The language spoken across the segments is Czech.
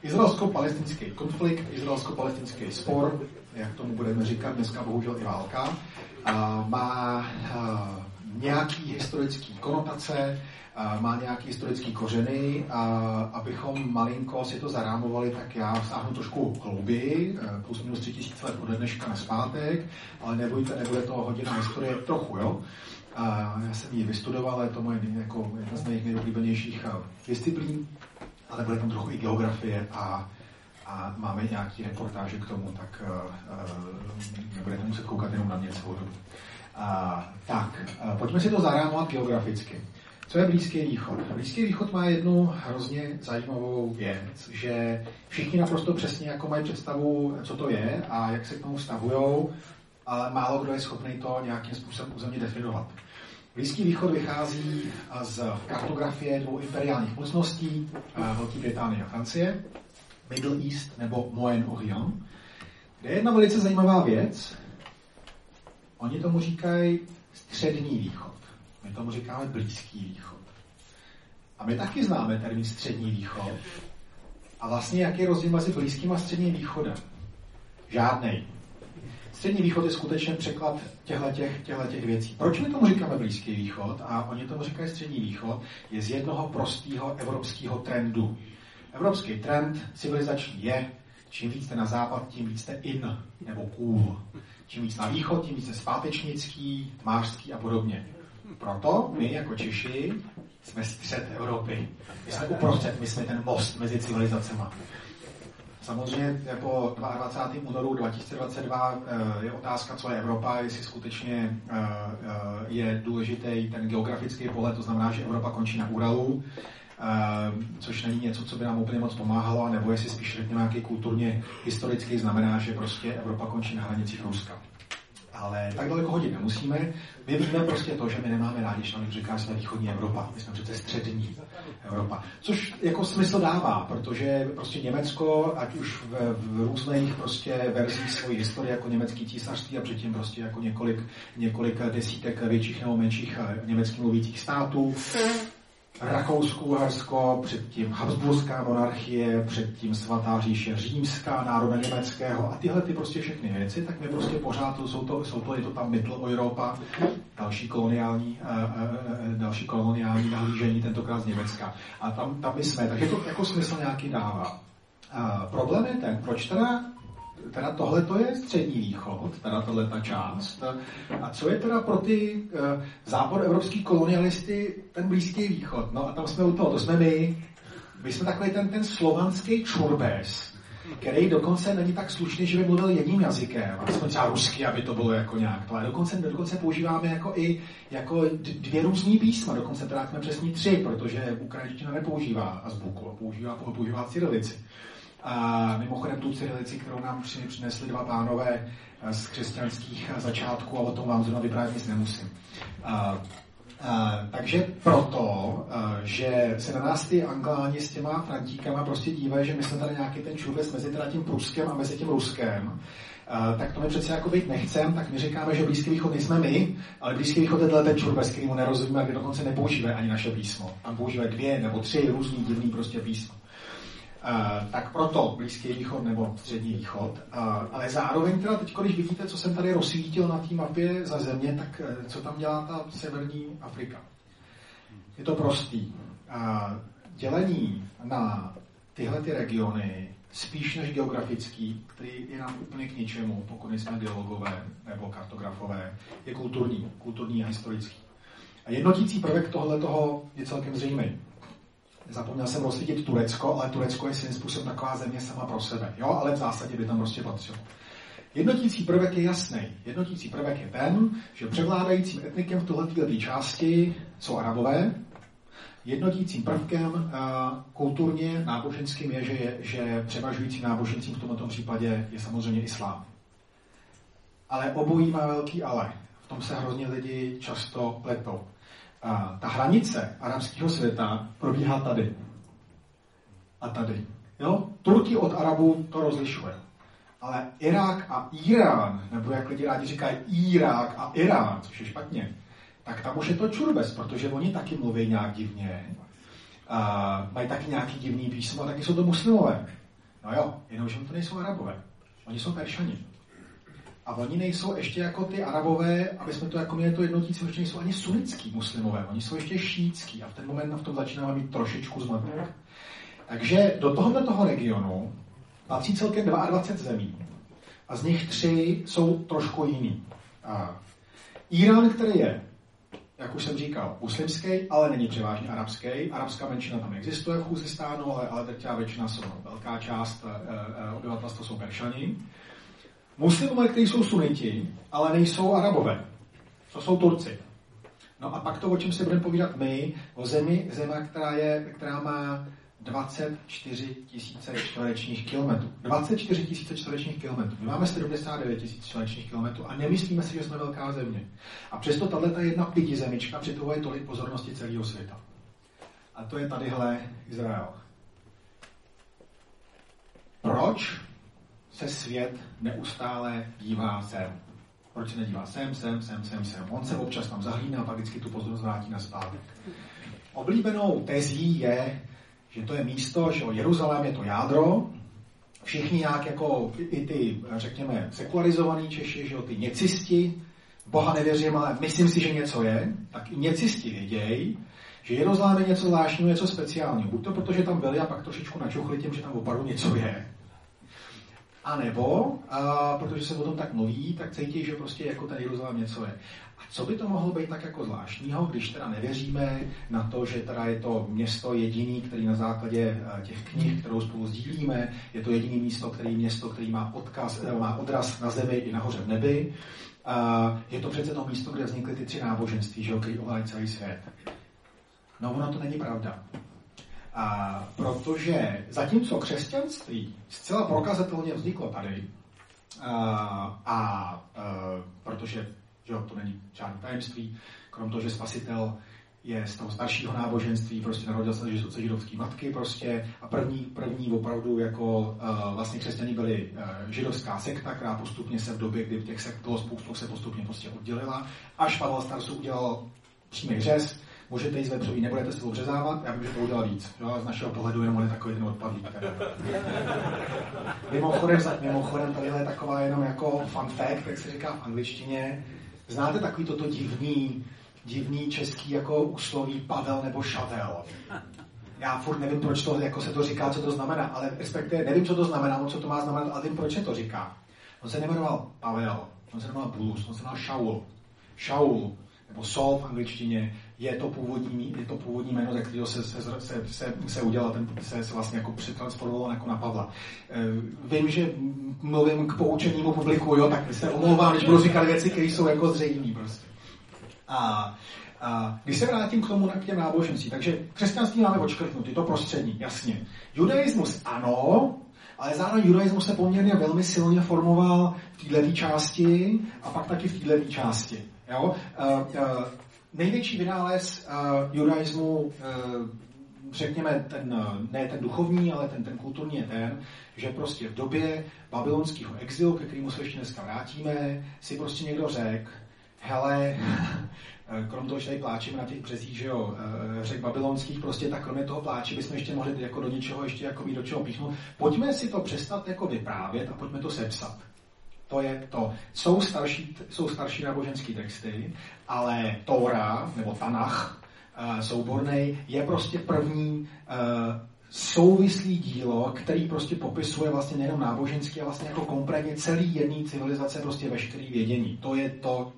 Izraelsko-palestinský konflikt, izraelsko-palestinský spor, jak tomu budeme říkat, dneska bohužel i válka, má nějaký historický konotace, má nějaký historický kořeny a abychom malinko si to zarámovali, tak já vsáhnu trošku hlouběji, plus minus 3000 let ode dneška nazpátek, ale nebojte, nebude to hodina historie trochu, jo. Já jsem ji vystudoval, je to moje jako jedna z mých nejoblíbenějších disciplín, ale bude tam trochu i geografie a máme nějaký reportáže k tomu, tak nebudete muset koukat jenom na mě celou dobu. Pojďme si to zarámovat geograficky. Co je Blízký východ? Blízký východ má jednu hrozně zajímavou věc, že všichni naprosto přesně jako mají představu, co to je a jak se k tomu vztahujou, ale málo kdo je schopný to nějakým způsobem územně definovat. Blízký východ vychází z kartografie dvou imperiálních mocností, Velké Británie a Francie, Middle East nebo Moyen-Orient, kde je jedna velice zajímavá věc. Oni tomu říkají Střední východ. My tomu říkáme Blízký východ. A my taky známe termín Střední východ. A vlastně jaký je rozdíl mezi Blízkým a Středním východem? Žádnej. Střední východ je skutečně překlad těchto věcí. Proč my tomu říkáme Blízký východ a oni tomu říkají Střední východ? Je z jednoho prostého evropského trendu. Evropský trend civilizační je, čím víc jste na západ, tím víc jste in nebo cool. Čím víc na východ, tím víc jste zpátečnický, tmářský a podobně. Proto my jako Češi jsme střed Evropy. My jsme uprostřed, my jsme ten most mezi civilizacema. Samozřejmě po 22. únoru 2022 je otázka, co je Evropa, jestli skutečně je důležitý ten geografický pohled, to znamená, že Evropa končí na Uralu, což není něco, co by nám úplně moc pomáhalo, nebo jestli spíš řekněme nějaký kulturně historický znamená, že prostě Evropa končí na hranicích Ruska. Ale tak daleko hodit nemusíme. My víme prostě to, že my nemáme rádi, že nám říká, že jsme východní Evropa. My jsme přece střední Evropa. Což jako smysl dává, protože prostě Německo, ať už v různých prostě verzích svojí historie, jako německý císařství a předtím prostě jako několik desítek větších nebo menších německy mluvících států, Rakousko-Uhersko, předtím Habsburská monarchie, předtím Svatá říše římská, národa německého a tyhle ty prostě všechny věci, tak my prostě pořád je to tam Middle Europa, další koloniální nahlížení, tentokrát z Německa. A tam my jsme, takže to jako smysl nějaký dává. Problém je ten, proč teda tohle to je Střední východ, teda tohleta část. A co je teda pro ty západoevropský kolonialisty ten Blízký východ? No a tam jsme u toho, to jsme my. My jsme takový ten slovanský čurbes, který dokonce není tak slušný, že by mluvil jedním jazykem, aspoň třeba rusky, aby to bylo jako nějak. Ale dokonce používáme jako dvě různý písma, dokonce teda jsme přesně 3, protože ukrajinština nepoužívá azbuku, používá cyrilici. A mimochodem tu cyrilici, kterou nám přinesli dva pánové z křesťanských začátků, a o tom vám zrovna vyprávět nic nemusím. Takže proto, že se na nás ty Angláni s těma Frantíkama prostě dívají, že my jsme tady nějaký ten čurbes mezi teda tím Pruskem a mezi tím Ruskem, tak to my přece jako být nechcem, tak my říkáme, že Blízký východ nejsme my, ale Blízký východ je ten čurbes, který mu nerozumíme, kde dokonce nepoužívají ani naše písmo. Tam používají 2 nebo 3 různý divný prostě písmo. Tak proto Blízký východ nebo Střední východ. Ale zároveň teda teď, když vidíte, co jsem tady rozsvítil na té mapě za země, tak co tam dělá ta severní Afrika? Je to prostý. Dělení na tyhle ty regiony, spíš než geografický, který je nám úplně k ničemu, pokud nejsme geologové nebo kartografové, je kulturní a historický. A jednotící prvek tohoto je celkem zřejmý. Zapomněl jsem rozsvítit Turecko, ale Turecko je svým způsobem taková země sama pro sebe. Jo, ale v zásadě by tam prostě patřilo. Jednotící prvek je jasný. Jednotící prvek je ten, že převládajícím etnikem v této části jsou Arabové. Jednotícím prvkem kulturně náboženským je, že převažujícím náboženstvím v tomto případě je samozřejmě islám. Ale obojí má velký ale. V tom se hrozně lidi často pletou. Ta hranice arabského světa probíhá tady. A tady. Jo? Turky od Arabů to rozlišuje. Ale Irák a Irán, nebo jak lidi rádi říkají Irák a Irán, což je špatně, tak tam už je to čurbes, protože oni taky mluví nějak divně. Mají taky nějaký divný písmo, a taky jsou to muslimové. No jo, jenomže to nejsou Arabové. Oni jsou Peršani. A oni nejsou ještě jako ty Arabové, aby jsme to jako měli to jednotící, ještě nejsou ani sunnický muslimové, oni jsou ještě šíitský a v ten moment v tom začínáme mít trošičku zmatek. Takže do tohoto regionu patří celkem 22 zemí a z nich 3 jsou trošku jiný. Irán, který je, jak už jsem říkal, muslimský, ale není převážně arabský. Arabská menšina tam existuje v Chuzistánu, ale drtivá většina jsou, velká část obyvatelstva jsou Peršani. Muslimové, kteří jsou suniti, ale nejsou Arabové. To jsou Turci. No a pak to, o čem se budeme povídat my, o zemi, která má 24 000 čtverečních kilometrů. 24 000 čtverečních kilometrů. My máme 79 000 čtverečních kilometrů a nemyslíme si, že jsme velká země. A přesto tato jedna pětizemička přitahuje tolik pozornosti celého světa. A to je tadyhle Izrael. Proč se svět neustále dívá sem? Proč se nedívá sem? On se občas tam zahlídne a pak vždycky tu pozornost vrátí nazpátek. Oblíbenou tezí je, že to je místo, že Jeruzalém je to jádro, všichni nějak jako i ty, řekněme, sekularizovaný Češi, že ty něcisti, Boha nevěřím, ale myslím si, že něco je, tak i něcisti vědějí, že Jeruzalém je něco zvláštního, něco speciálního. Buď to protože tam byli a pak trošičku načuchli tím, že tam opravdu něco je, a nebo, protože se o tom tak mluví, tak cítí, že prostě jako ten Jeruzalém něco je. A co by to mohlo být tak jako zvláštního, když teda nevěříme na to, že teda je to město jediný, který na základě těch knih, kterou spolu sdílíme, je to jediný město, který má odraz na zemi i nahoře v nebi. Je to přece to místo, kde vznikly ty 3 náboženství, že který ovládají celý svět. No, ono to není pravda. Protože zatímco křesťanství zcela prokazatelně vzniklo tady, protože že to není žádné tajemství, krom toho, že Spasitel je z toho staršího náboženství, prostě narodil se ze židovské matky prostě a první opravdu jako vlastně křesťané byli židovská sekta, která postupně se v době, kdy těch sekt bylo spoustu, se postupně prostě oddělila, až Pavel Starsu udělal přímý řez. Můžete jít z vepřoví, nebudete se obřezávat, já vím, že to udělal víc. Jo? Z našeho pohledu jenom on je takový ten odpadlík. Mimochodem, tady je taková jenom jako fun fact, jak se říká v angličtině. Znáte takový toto divný český jako úsloví Pavel nebo Šavel? Já furt nevím, proč to jako se to říká, co to znamená, ale respektive nevím, co to znamená, co to má znamenat, ale vím, proč se to říká. On se nejmenoval Pavel, on se jmenoval Bulus, on se jmenoval Shaul. Shaul, nebo Saul v angličtině, je to původní jméno, ze kterého se udělal, se vlastně jako přetransformoval jako na Pavla. Vím, že mluvím k poučenému publiku, jo, tak se omlouvám, když budu říkat věci, které jsou jako zřejmé prostě. A když se vrátím k těm náboženství, takže křesťanství máme odškrtnutý, to prostřední, jasně. Judaismus ano, ale zároveň judaismus se poměrně velmi silně formoval v této části a pak taky v této části. Jo? Největší vynález judaismu, řekněme, ne ten duchovní, ale ten kulturní je ten, že prostě v době babylonského exilu, ke kterému se ještě dneska vrátíme, si prostě někdo řekl, hele, krom toho, že tady pláčeme na těch březích, že jo, řek babylonských, prostě tak kromě toho pláče bychom ještě mohli jako do něčeho ještě jako do čeho píchnout. Pojďme si to přestat jako vyprávět a pojďme to sepsat. To je to. Jsou starší náboženské texty, ale Tóra, nebo Tanach, soubornej, je prostě první souvislý dílo, který prostě popisuje vlastně nejenom náboženský, ale vlastně jako kompletně celý jedný civilizace, prostě veškerý vědění. To je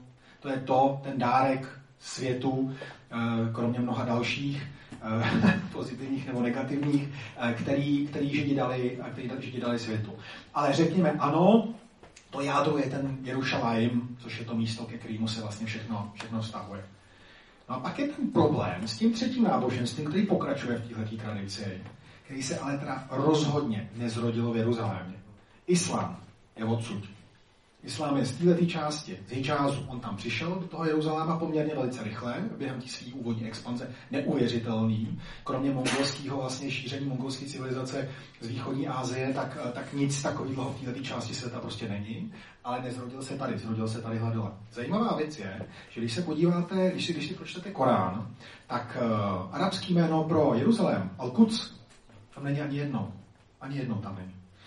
ten dárek světu, kromě mnoha dalších, pozitivních nebo negativních, který Židi dali světu. Ale řekněme ano, to jádro je ten Jerušalém, což je to místo, ke kterému se vlastně všechno vztahuje. No a pak je ten problém s tím třetím náboženstvím, který pokračuje v této tradici, který se ale teda rozhodně nezrodilo v Jeruzalémě. Islám je odsud. Islám je z této části, z Hidžázu. On tam přišel do toho Jeruzaléma poměrně velice rychle, během té své úvodní expanze, neuvěřitelný. Kromě mongolského vlastně šíření mongolské civilizace z východní Asie, tak nic takového v této části světa prostě není. Ale nezrodil se tady, zrodil se tady dole. Zajímavá věc je, že když se podíváte, když si pročtete Korán, tak arabský jméno pro Jeruzalém, Al-Quds, tam není ani jedno tam není.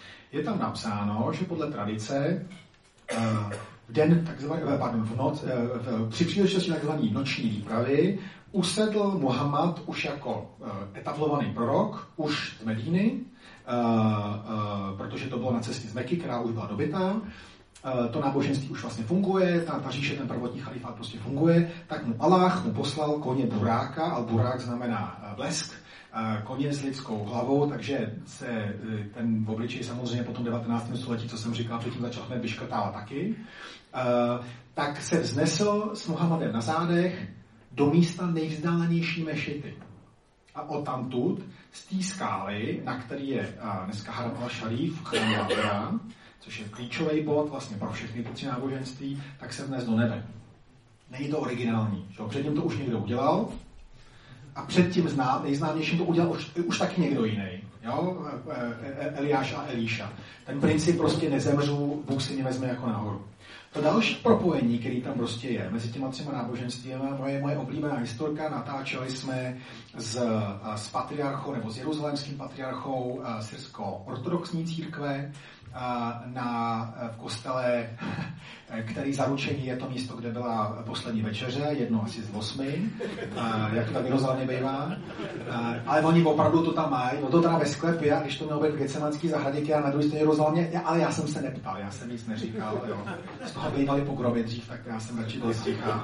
Je tam napsáno, že podle tradice v den při příležitosti takzvané noční výpravy usedl Muhammad už jako etablovaný prorok, už z Medíny, protože to bylo na cestě z Meky, která už byla dobytá. To náboženství už vlastně funguje, ta říše, ten prvotní chalifát prostě funguje, tak mu Allah poslal koně Buráka, a Burák znamená blesk, koně s lidskou hlavou, takže se ten obličej samozřejmě po tom 19. století, co jsem říkal, předtím začal hned vyškrtávat taky, tak se vznesl s Muhammadem na zádech do místa nejvzdálenější mešity. A odtamtud z té skály, na který je dneska Haram al-Sharif, chrám Babera, což je klíčový bod vlastně pro všechny ty tři náboženství, tak se vnes do nebe. Není to originální. Že? Předtím to už někdo udělal a předtím nejznámějším to udělal už taky někdo jiný. Jo? Eliáš a Elíša. Ten princip prostě nezemřu, Bůh si mě vezme jako nahoru. To další propojení, který tam prostě je mezi těma třema náboženstvími, moje oblíbená historka, natáčeli jsme s patriarchou nebo s jeruzalémským patriarchou syrsko-ortodoxní církve v kostele, který zaručení je to místo, kde byla poslední večeře, jedno asi z 8, jak to tak v Jeruzalémě bývá. Ale oni opravdu to tam mají, no to teda ve sklepě, a když to mělo být v Getsemanský zahradě, a na druhé straně Jeruzalémě, ale já jsem se neptal, já jsem nic neříkal, jo. Z toho bývali po grobě dřív, tak já jsem radši byl sticha.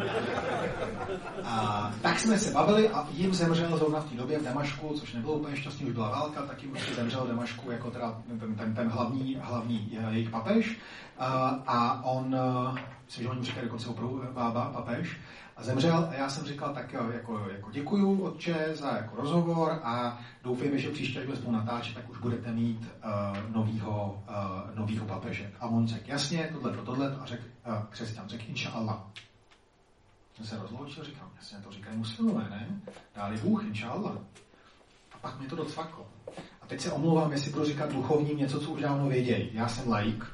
Tak jsme se bavili a jim zemřel zrovna v té době v Damašku, což nebylo úplně šťastný, už byla válka, tak jim už zemřel v Damašku jako teda ten hlavní jejich papež. A on, myslím, že oni říkají dokonce opravdu papež, a zemřel a já jsem říkal tak jako děkuju otče za jako rozhovor a doufejme, že příště, až budeme natáčet, tak už budete mít novýho papeže. A on řekl jasně, tohle a řekl křesťan, řekl inšaallah. Jsem se rozloučil, říkám, jasně, to říkají muslimové, ne? Dáli Bůh, inšaallah. A pak mi to docvaklo. A teď se omlouvám, jestli budu říkat duchovním něco, co už dávno vědějí. Já jsem laik.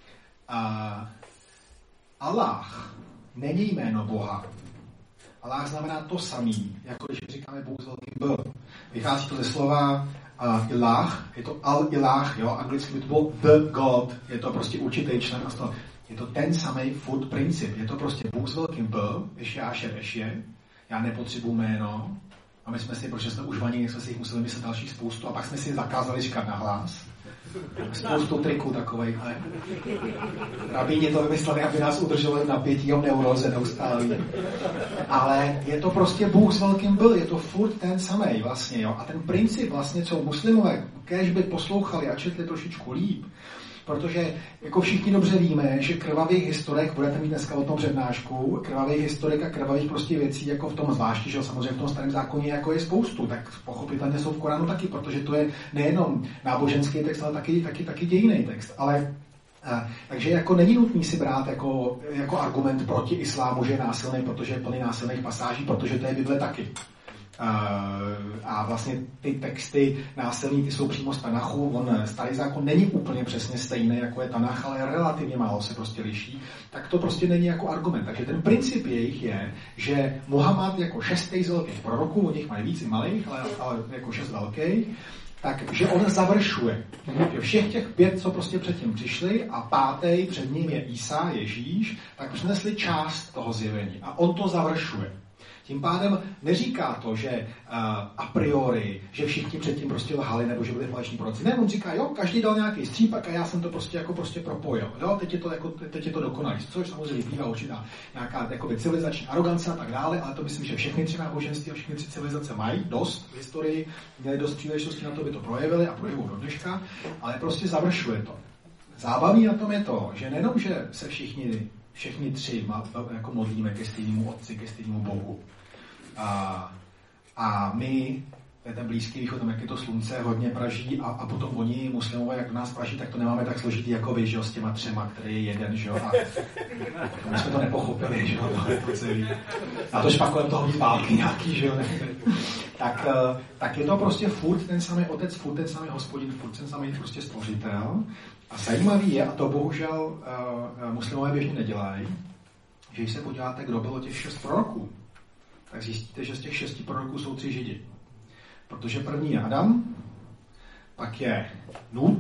Allah není jméno Boha. Allah znamená to samý, jako když říkáme Bůh s velkým B. Vychází to ze slova ilah, je to al-ilah, jo, anglicky by to bylo the God, je to prostě určitý člen a to. Je to ten samý food princip, je to prostě Bůh s velkým B, ještě, já nepotřebuji jméno, a my jsme si, protože jsme už vaní, jsme si jich museli myslet další spoustu a pak jsme si zakázali říkat nahlas. Spoustu triků takovej, ale rabíni to vymysleli, aby nás udrželi v napětí o neuroze neustále. Ale je to prostě Bůh s velkým byl, je to furt ten samej vlastně, jo. A ten princip vlastně, co muslimové, kéž by poslouchali a četli trošičku líp, protože jako všichni dobře víme, že krvavých historek, budete mít dneska o tom přednášku, krvavých historek a krvavých prostě věcí, jako v tom zvláště, že samozřejmě v tom starém zákoně jako je spoustu, tak pochopitelně jsou v Koránu taky, protože to je nejenom náboženský text, ale taky dějinný text. Ale takže jako není nutný si brát jako argument proti islámu, že je násilný, protože je plný násilných pasáží, protože to je Bible taky. A vlastně ty texty násilní, ty jsou přímo z Tanachu, starý zákon není úplně přesně stejný, jako je Tanach, ale relativně málo se prostě liší, tak to prostě není jako argument. Takže ten princip jejich je, že Muhammad jako 6. z velkých proroků, od nich mají víc i malých, ale jako 6 velkých, takže on završuje. Všech těch 5, co prostě předtím přišli a 5. před ním je Isa, Ježíš, tak přinesli část toho zjevení a on to završuje. Tím pádem neříká to, že a priori, že všichni předtím prostě lhali nebo že byli faleční proroci. Ne, on říká, jo, každý dal nějaký střípek a já jsem to prostě propojil. Jo, teď je to dokonalý, což samozřejmě vyplývá určitá nějaká civilizační arogance a tak dále, ale to myslím, že všechny 3 náboženství a všechny 3 civilizace mají dost v historii, měli dost příležitostí na to, by to projevili a projevují do dneška, ale prostě završuje to. Zábavný na tom je to, že nejenom, že se všichni 3 jako modlíme ke stejnému Otci, ke stejnému Bohu. A my, ten Blízký východ, tam jak je to slunce, hodně praží a potom oni, muslimové, jak nás praží, tak to nemáme tak složitý jako vy, že jo, s těma 3, který je jeden, že jo, a my jsme to nepochopili, že jo, to je to celý. A to špak kolem toho mít války nějaký, že jo, tak je to prostě furt ten samý Otec, furt ten samý Hospodin, furt ten samý prostě Stvořitel. A zajímavý je, a to bohužel muslimové běžně nedělají, že když se podíváte, kdo bylo těch 6 proroků, tak zjistíte, že z těch 6 proroků jsou 3 Židi. Protože první je Adam, pak je Nút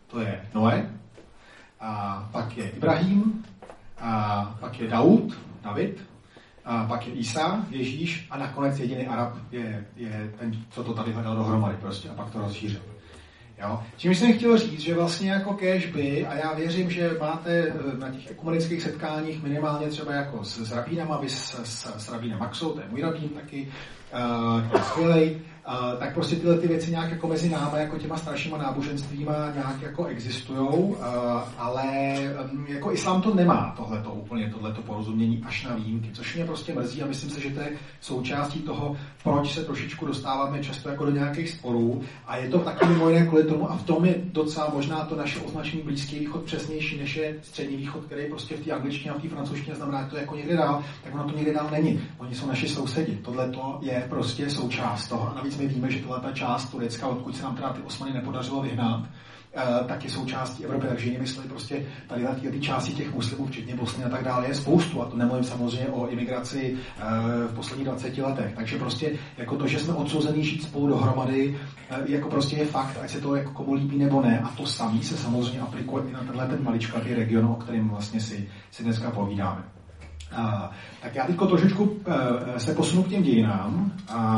to je Noé, a pak je Ibrahim, a pak je David, a pak je Isa, Ježíš a nakonec jediný Arab je ten, co to tady hledal dohromady prostě a pak to rozšířil. Jo? Čím jsem chtěl říct, že vlastně jako kéžby, a já věřím, že máte na těch ekumenických setkáních minimálně třeba jako s rabínama, vy s rabínem Maxou, to je můj rabín taky, to je skvělej, tak prostě tyhle ty věci nějak jako mezi námi, jako těma staršíma náboženstvíma nějak jako existujou, ale jako islám to nemá tohleto porozumění až na výjimky, což mě prostě mrzí a myslím si, že to je součástí toho, proč se trošičku dostáváme často jako do nějakých sporů a je to taky mimo jiné kvůli tomu a v tom je docela možná to naše označení Blízký východ přesnější než je Střední východ, který prostě v té angličtině a v té francouzštině znamená, že to jako někde dál, tak ono to někde dál není. Oni jsou naši sousedi. Tohleto je prostě součást toho. A navíc my víme, že tato část Turecka, odkud se nám teda ty Osmany nepodařilo vyhnat, tak je součástí Evropy, takže jinými slovy prostě tady na té části těch muslimů, včetně Bosny a tak dále, je spoustu. A to nemluvím samozřejmě o imigraci v posledních 20 letech. Takže prostě jako to, že jsme odsouzení žít spolu dohromady, jako prostě je fakt, ať se to jako komu líbí nebo ne. A to samý se samozřejmě aplikuje i na tenhle ten maličkatý region, o kterém vlastně si dneska povídáme. Tak já teďko trošičku se posunu k těm dějinám.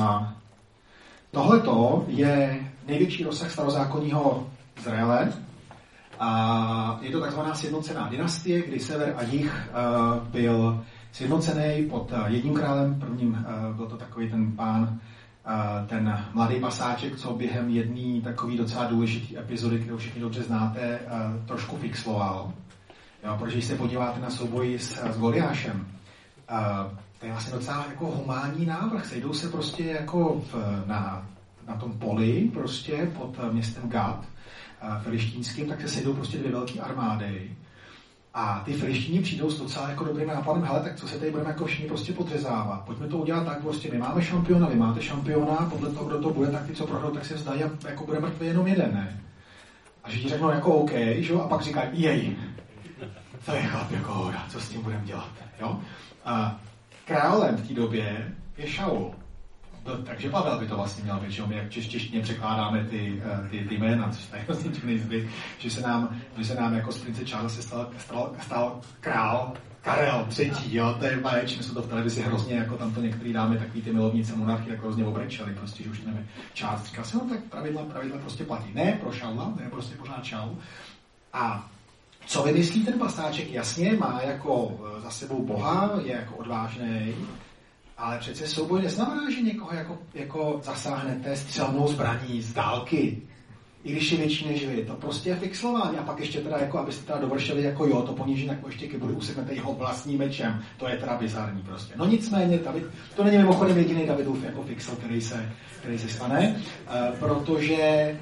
Tohleto je největší rozsah starozákonního Izraele. Je to takzvaná sjednocená dynastie, kdy sever a jih byl sjednocený pod jedním králem. Prvním byl to takový ten pán, ten mladý pasáček, co během jedné takový docela důležitý epizody, kterou všichni dobře znáte, trošku fixloval. Jo, protože když se podíváte na souboj s Goliášem, to je vlastně docela jako humánní návrh. Sejdou se prostě jako na tom poli prostě pod městem Gad filištínským, tak se sejdou prostě dvě velké armády. A ty filištíni přijdou s docela jako dobrým nápadem, hele, tak co se tady budeme jako všichni prostě podřezávat. Pojďme to udělat tak, prostě my máme šampiona, vy máte šampiona, podle toho, kdo to bude, tak ty, co prohrou, tak se vzdají a jako bude mrtvý jenom jeden, ne? A že ti řeknou jako OK, že? A pak říkají, jej, to je chlap jako hoda, co s tím budeme dělat, jo? A králem v té době je Šaul. Takže Pavel by to vlastně měl být, že my jak češtině překládáme ty jména, což tady vlastně nejzbyt, že se nám jako z prince Charles se stal král Karel III, jo, to je baječ, my jsme to v televizi hrozně, jako tam to některý dáme, takový ty milovníci monarchie, jako hrozně obrečeli, prostě, že už nevím, Charles říkal si, no tak pravidla prostě platí. Ne pro Šaula, ne prostě pořád Šaul. A co vymyslí ten pasáček? Jasně, má jako za sebou Boha, je jako odvážnej, ale přece souboj neznamená, že někoho jako zasáhnete střelnou zbraní z dálky. I když je větší než vy. To prostě je fixlování. A pak ještě teda, jako, abyste teda dovršili, jako jo, to poníží na kmoštěky, bude useknete jeho vlastním mečem. To je teda bizarní prostě. No nicméně, to není mimochodem jediný Davidův jako fixl, který se stane, protože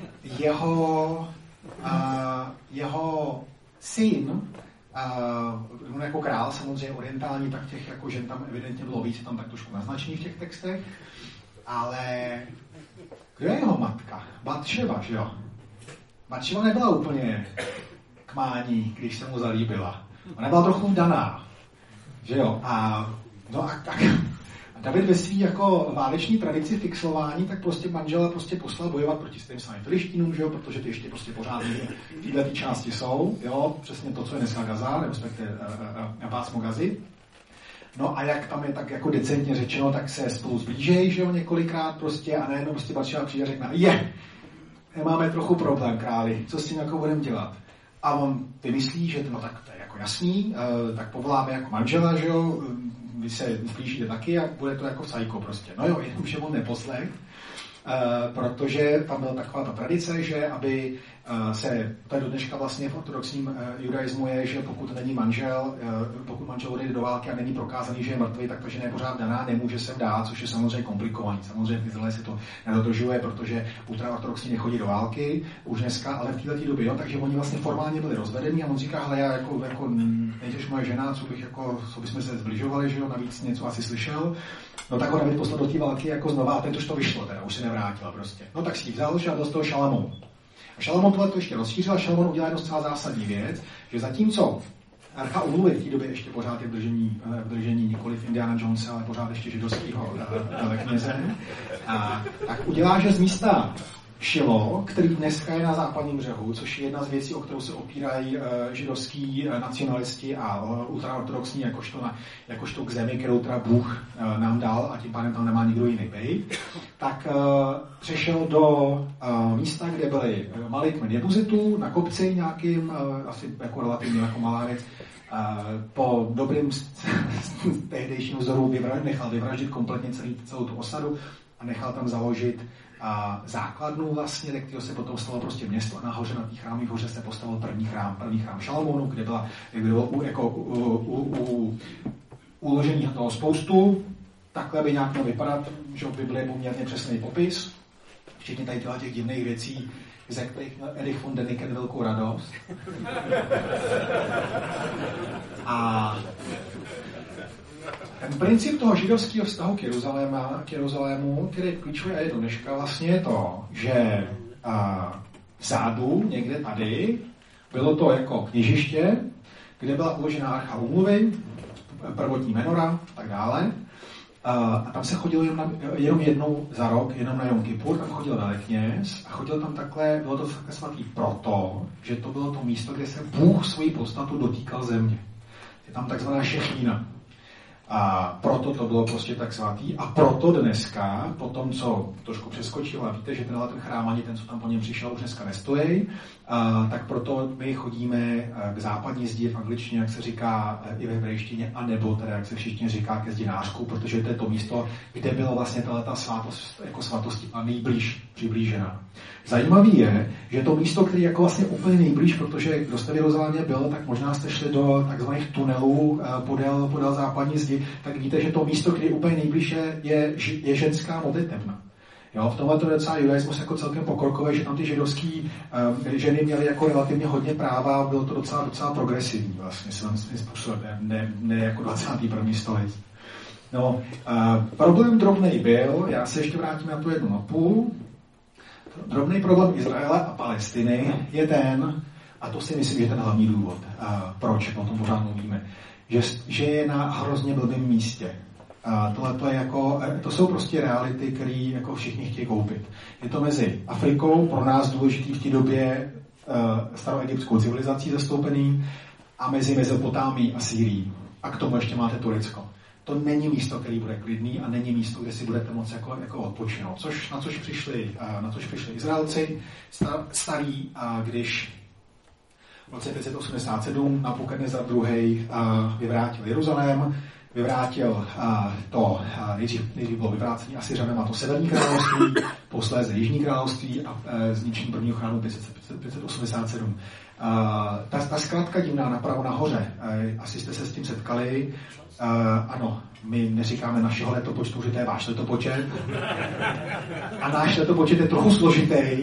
jeho syn, jako král, samozřejmě orientální, tak těch jako žen tam evidentně bylo víc, tam tak trošku naznačený v těch textech, ale kdo je jeho matka? Batševa, že jo? Batševa nebyla úplně k mání, když se mu zalíbila. Ona byla trochu vdaná, že jo? A David ve svý jako váleční tradici fixování, tak prostě manžela prostě poslal bojovat proti těm samým Filištínům, že jo, protože ty ještě prostě pořád v této části jsou, jo, přesně to, co je dneska Gaza, respektive pásmo Gazy. No a jak tam je tak jako decentně řečeno, tak se spolu zblížejí, že jo, několikrát prostě a najednou prostě Batševa přijde a řekne, máme trochu problém, králi, co s tím jako budeme dělat? A on vymyslí, že no tak to je jako jasný, tak povoláme jako manžela, že jo, vy se zblížíte taky a bude to jako sajko prostě. No jo, jenomže on neposlech, protože tam byla taková ta tradice, že aby se, to je do dneška vlastně v ortodoxním judaismu je, že pokud není manžel, pokud manžel odejde do války a není prokázaný, že je mrtvý, tak ta žena je pořád daná, nemůže se vdát, což je samozřejmě komplikovaný. Samozřejmě v Izraeli se to nedodržuje, protože ultraortodoxní nechodí do války už dneska, ale v této době, jo, takže oni vlastně formálně byli rozvedení a on říká, hele, já jako nejtěž moje žena, co bychom se zbližovali, že jo, navíc něco asi slyšel. No tak ho David poslal do té války jako znova a teď už to vyšlo, teda už se nevrátila prostě. No tak si ji vzal, že a dostal Šalamoun. A Šalamoun tohle to ještě rozšířil a Šalamoun udělal jednu zcela zásadní věc, že zatímco Archa Umluvy v té době ještě pořád je v držení nikoli v Indiana Jonesa, ale pořád ještě židovského velekněze, tak udělá, že z místa Šilo, který dneska je na západním břehu, což je jedna z věcí, o kterou se opírají židovský nacionalisti a ultraortodoxní, jakožto k zemi, kterou teda Bůh nám dal a tím pádem tam nemá nikdo jiný bejt, tak přešel do místa, kde byly malý kmen jebuzitů na kopci nějakým, asi jako relativně jako malá věc, po dobrým tehdejším vzoru nechal vyvraždit kompletně celou tu osadu a nechal tam založit základnu vlastně, ze kterého se potom stalo prostě město a nahoře na té chrámové hoře se postavil první chrám Šalamounu, kde bylo uložení toho spoustu. Takhle by nějak měl vypadat, že v Bibli je poměrně přesný popis, včetně tady těch divných věcí, ze kterých měl Erich von Däniken velkou radost. A ten princip toho židovského vztahu k Jeruzalému, který je klíčový a je do dneška, vlastně je to, že vzadu, někde tady, bylo to jako kněžiště, kde byla uložená archa úmluvy, prvotní menora a tak dále. A tam se chodilo jenom jednou za rok, jenom na Jom Kipur, tam chodil velekněz a chodil tam takhle, bylo to takhle svatý proto, že to bylo to místo, kde se Bůh svoji podstatu dotýkal země. Je tam takzvaná šechína. A proto to bylo prostě tak svatý a proto dneska, po tom, co trošku přeskočil a víte, že ten chrám ani ten, co tam po něm přišel, už dneska nestojí, tak proto my chodíme k západní zdi v angličtině, jak se říká i ve hebrejštině, anebo teda, jak se všichni říká, ke zdinářku, protože to je to místo, kde byla vlastně ta svátost, jako svatosti a nejblíž přiblížená. Zajímavý je, že to místo, které je jako vlastně úplně nejblíž, protože kdo jste v Jeruzalémě byl, tak možná jste šli do takzvaných tunelů podél západní zdi, tak víte, že to místo, které je úplně nejblíž, je ženská modlitebna. Jo, v tomhle to je docela judaismus jako celkem pokrokové, že tam ty židovské ženy měly jako relativně hodně práva a bylo to docela progresivní vlastně svým způsobem, ne jako 21. století. No, problém drobnej byl, já se ještě vrátím na tu jednu mapu. Drobný problém Izraele a Palestiny je ten, a to si myslím, že je ten hlavní důvod, proč o tom pořád mluvíme, že je na hrozně blbém místě. To jsou prostě reality, které jako všichni chtějí koupit. Je to mezi Afrikou, pro nás důležitý v té době staroegyptskou civilizací zastoupený, a mezi Mezopotámií a Sýrií. A k tomu ještě máte Turecko. To není místo, který bude klidný a není místo, kde si budete moct jako odpočinout. Na což přišli Izraelci starý, když v roce 587 Nabukadnezar II. Vyvrátil Jeruzalém, vyvrátil nejdřív bylo vyvrácení Asyřanem a to severní království, posléze jižní království a zničení prvního chrámu 587. Ta zkratka divná napravo nahoře, asi jste se s tím setkali. Ano, my neříkáme našeho letopočtu, že to je váš letopočet. A náš letopočet je trochu složitý.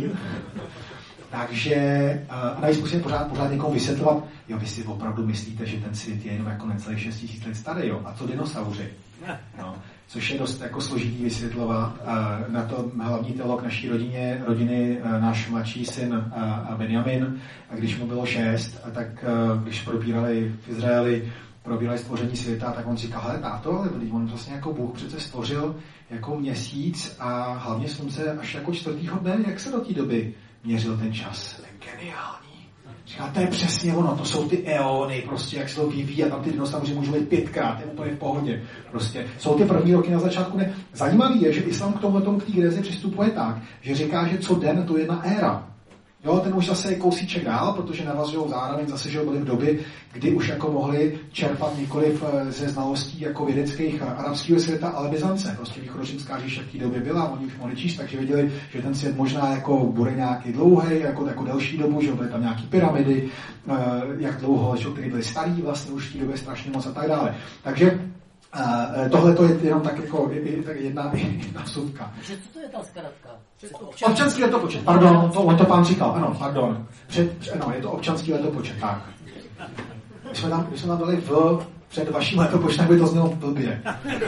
Takže navíc musíme pořád někomu vysvětlovat, jo, vy si opravdu myslíte, že ten svět je jenom jako necelých 6 000 let starý, jo? A co dinosauři? No, což je dost jako složitý vysvětlovat. Na to hlavní teolog naší rodiny, náš mladší syn Benjamin, a když mu bylo 6, tak když probírali v Izraeli stvoření světa, tak on říkal, hele táto, ale on vlastně jako Bůh přece stvořil jako měsíc a hlavně slunce až jako 4. dne, jak se do té doby měřil ten čas. To je geniální. Říká, to je přesně ono, to jsou ty eony, prostě jak se to vyvíjí a tam ty dinosauři můžou být 5krát, je úplně v pohodě. Prostě jsou ty první roky na začátku. Ne. Zajímavý je, že Islám k té Grézi přistupuje tak, že říká, že co den to je jedna éra. Jo, ten už zase je kousíček dál, protože navazují zároveň zase, že byli v době, kdy už jako mohli čerpat nikoliv ze znalostí jako vědeckých arabského světa, ale Byzance. Prostě východořímská říše v té době byla, oni už mohli číst, takže věděli, že ten svět možná jako bude nějaký dlouhý, jako delší dobu, že byly tam nějaký pyramidy, jak dlouho, že byly starý vlastně už v té době strašně moc a tak dále. Takže tohle to je jenom tak jako jedna vsuvka. Co to je ta zkratka? Občanský letopočet, pardon, on to pán říkal, ano, pardon. Je to občanský letopočet, tak. My jsme tam dali před vaším letopočtem, by to znělo blbě.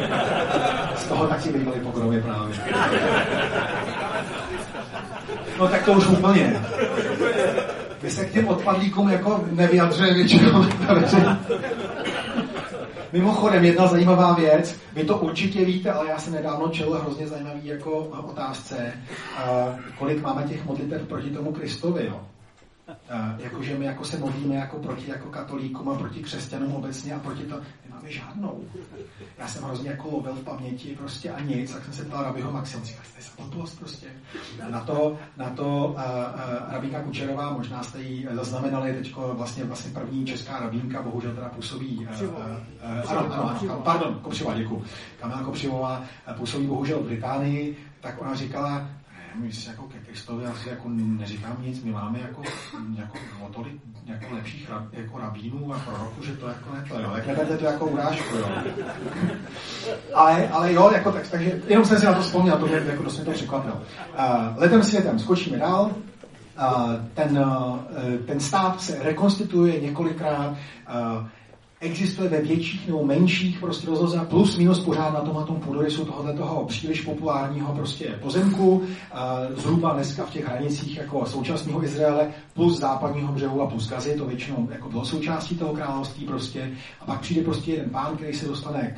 Z toho taky bývali pogromy právě. No tak to už úplně. Vy se k těm odpadlíkům jako nevyjadřuje většinou. Mimochodem, jedna zajímavá věc, vy to určitě víte, ale já jsem nedávno čelil hrozně zajímavý jako otázce, kolik máme těch modlitev proti tomu Kristovi, jo. Jakože my jako se modlíme jako proti jako katolíkům a proti křesťanům obecně a proti to nemáme žádnou. Já jsem hrozně jako lovil v paměti prostě a nic, tak jsem se ptal Rabího Maxima, říkal, jste samotnost prostě. Na to rabínka Kučerová, možná jste ji zaznamenali teďko vlastně první česká rabínka, bohužel teda působí Kopřivová, děkuju. Kamila Kopřivová působí bohužel v Británii, tak ona říkala, my si jako ke Kristovi asi jako neříkám nic, my máme jako o tolik jako lepších jako rabínů a proroků, že to jako neto, jo. Jak neberte to jako urážku, jo. Ale jo, jako takže jenom jsem si na to vzpomněl, to mě jako dost mě to překvapilo. Letem světem skočíme dál. Ten stát se rekonstituje několikrát, existuje ve větších nebo menších prostě rozloze plus minus pořád na tom půdorysu tohoto příliš populárního prostě pozemku, zhruba dneska v těch hranicích jako současného Izraele plus západního břehu a plus Gazy, to většinou jako bylo součástí toho království prostě, a pak přijde prostě jeden pán, který se dostane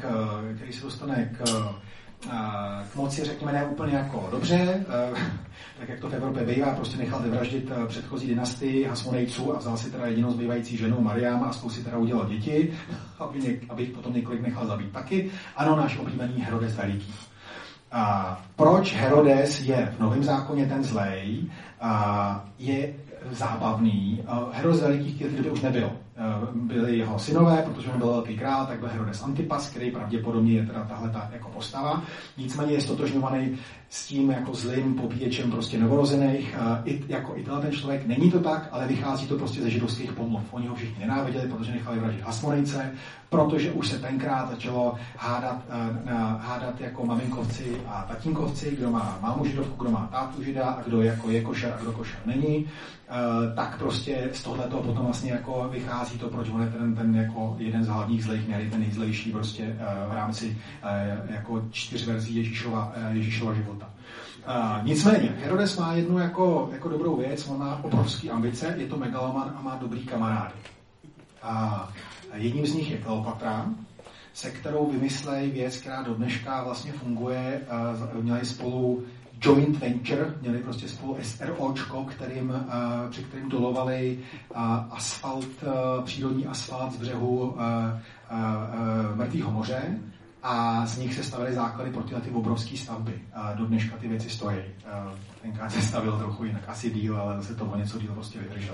k moci, řekněme, ne úplně jako dobře, tak jak to v Evropě bývá, prostě nechal vyvraždit předchozí dynastii Hasmonejců a vzal si teda jedinou zbývající ženu Mariam a spolu si teda udělal děti, aby jich potom několik nechal zabít taky. Ano, náš oblíbený Herodes Veliký. Proč Herodes je v Novém zákoně ten zlej, je zábavný. Herodes Veliký v té době už nebyl. Byli jeho synové, protože on byl velký král, tak byl Herodes Antipas, který pravděpodobně je teda tahle jako postava. Nicméně je stotožňovaný s tím jako zlým pobíječem prostě novorozených. Jako i ten člověk není to tak, ale vychází to prostě ze židovských pomluv. Oni ho všichni nenáviděli, protože nechali vraždit Hasmonejce, protože už se tenkrát začalo hádat jako maminkovci a tatínkovci, kdo má mámu židovku, kdo má tátu žida a kdo jako je košer a kdo košer není. Tak prostě z tohoto potom vlastně jako vychází to, proč on je ten jako jeden z hlavních zlejch, ne ten nejzlejší prostě v rámci jako 4 verzí Ježíšova života. Nicméně, Herodes má jednu jako dobrou věc, on má obrovský ambice, je to megaloman a má dobrý kamarády. Jedním z nich je Kleopatra, se kterou vymyslejí věc, která do dneška vlastně funguje, měli spolu joint venture, měli prostě spolu SROčko, při kterým dolovali asfalt, přírodní asfalt z břehu Mrtvého moře a z nich se stavily základy pro tyhle ty obrovské stavby. Do dneška ty věci stojí. Tenkrát se stavilo trochu jinak, asi díl, ale zase to o něco díl prostě vydrželo.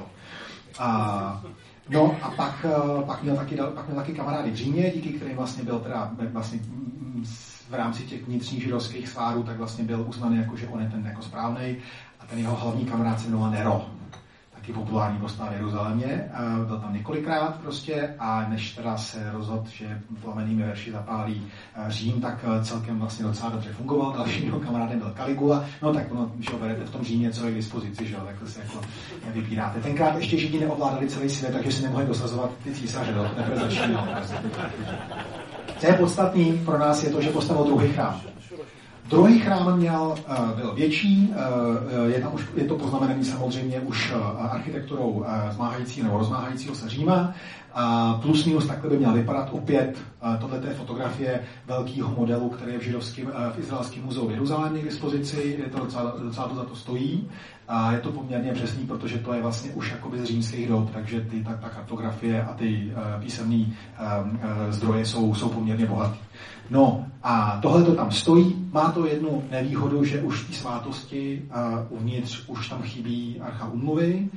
No a pak měl taky kamarády v Římě, díky kterým vlastně byl teda vlastně v rámci těch vnitřních židovských svárů, tak vlastně byl uznaný jako, že on je ten jako správnej a ten jeho hlavní kamarád se jmenoval Nero. Taky populární postava v Jeruzalémě. Byl tam několikrát prostě a než teda se rozhodl, že plamenými verši zapálí Řím, tak celkem vlastně docela dobře fungoval. Dalším jeho kamarádem byl Caligula. No tak že ho berete v tom Římě, co je k dispozici, že jo, tak to se jako nevybíráte. Tenkrát ještě Židi neovládali celý svět, takže si nemohli dosazovat ty císaře, jo, teprve začínal. Co je podstatný pro nás je to, že postavil druhý chrám. Druhý chrám byl větší, je to poznamenaný samozřejmě už architekturou rozmáhajícího se Říma. Plus minus takhle by měl vypadat opět. Tohle je fotografie velkého modelu, který je v Izraelském muzeu v Jeruzalémě k dispozici. Je to docela to za to stojí. A je to poměrně přesný, protože to je vlastně už jakoby z římských dob, takže ta kartografie a ty písemné zdroje jsou poměrně bohatý. No a tohle to tam stojí. Má to jednu nevýhodu, že už v té svátosti uvnitř už tam chybí archa úmluvy,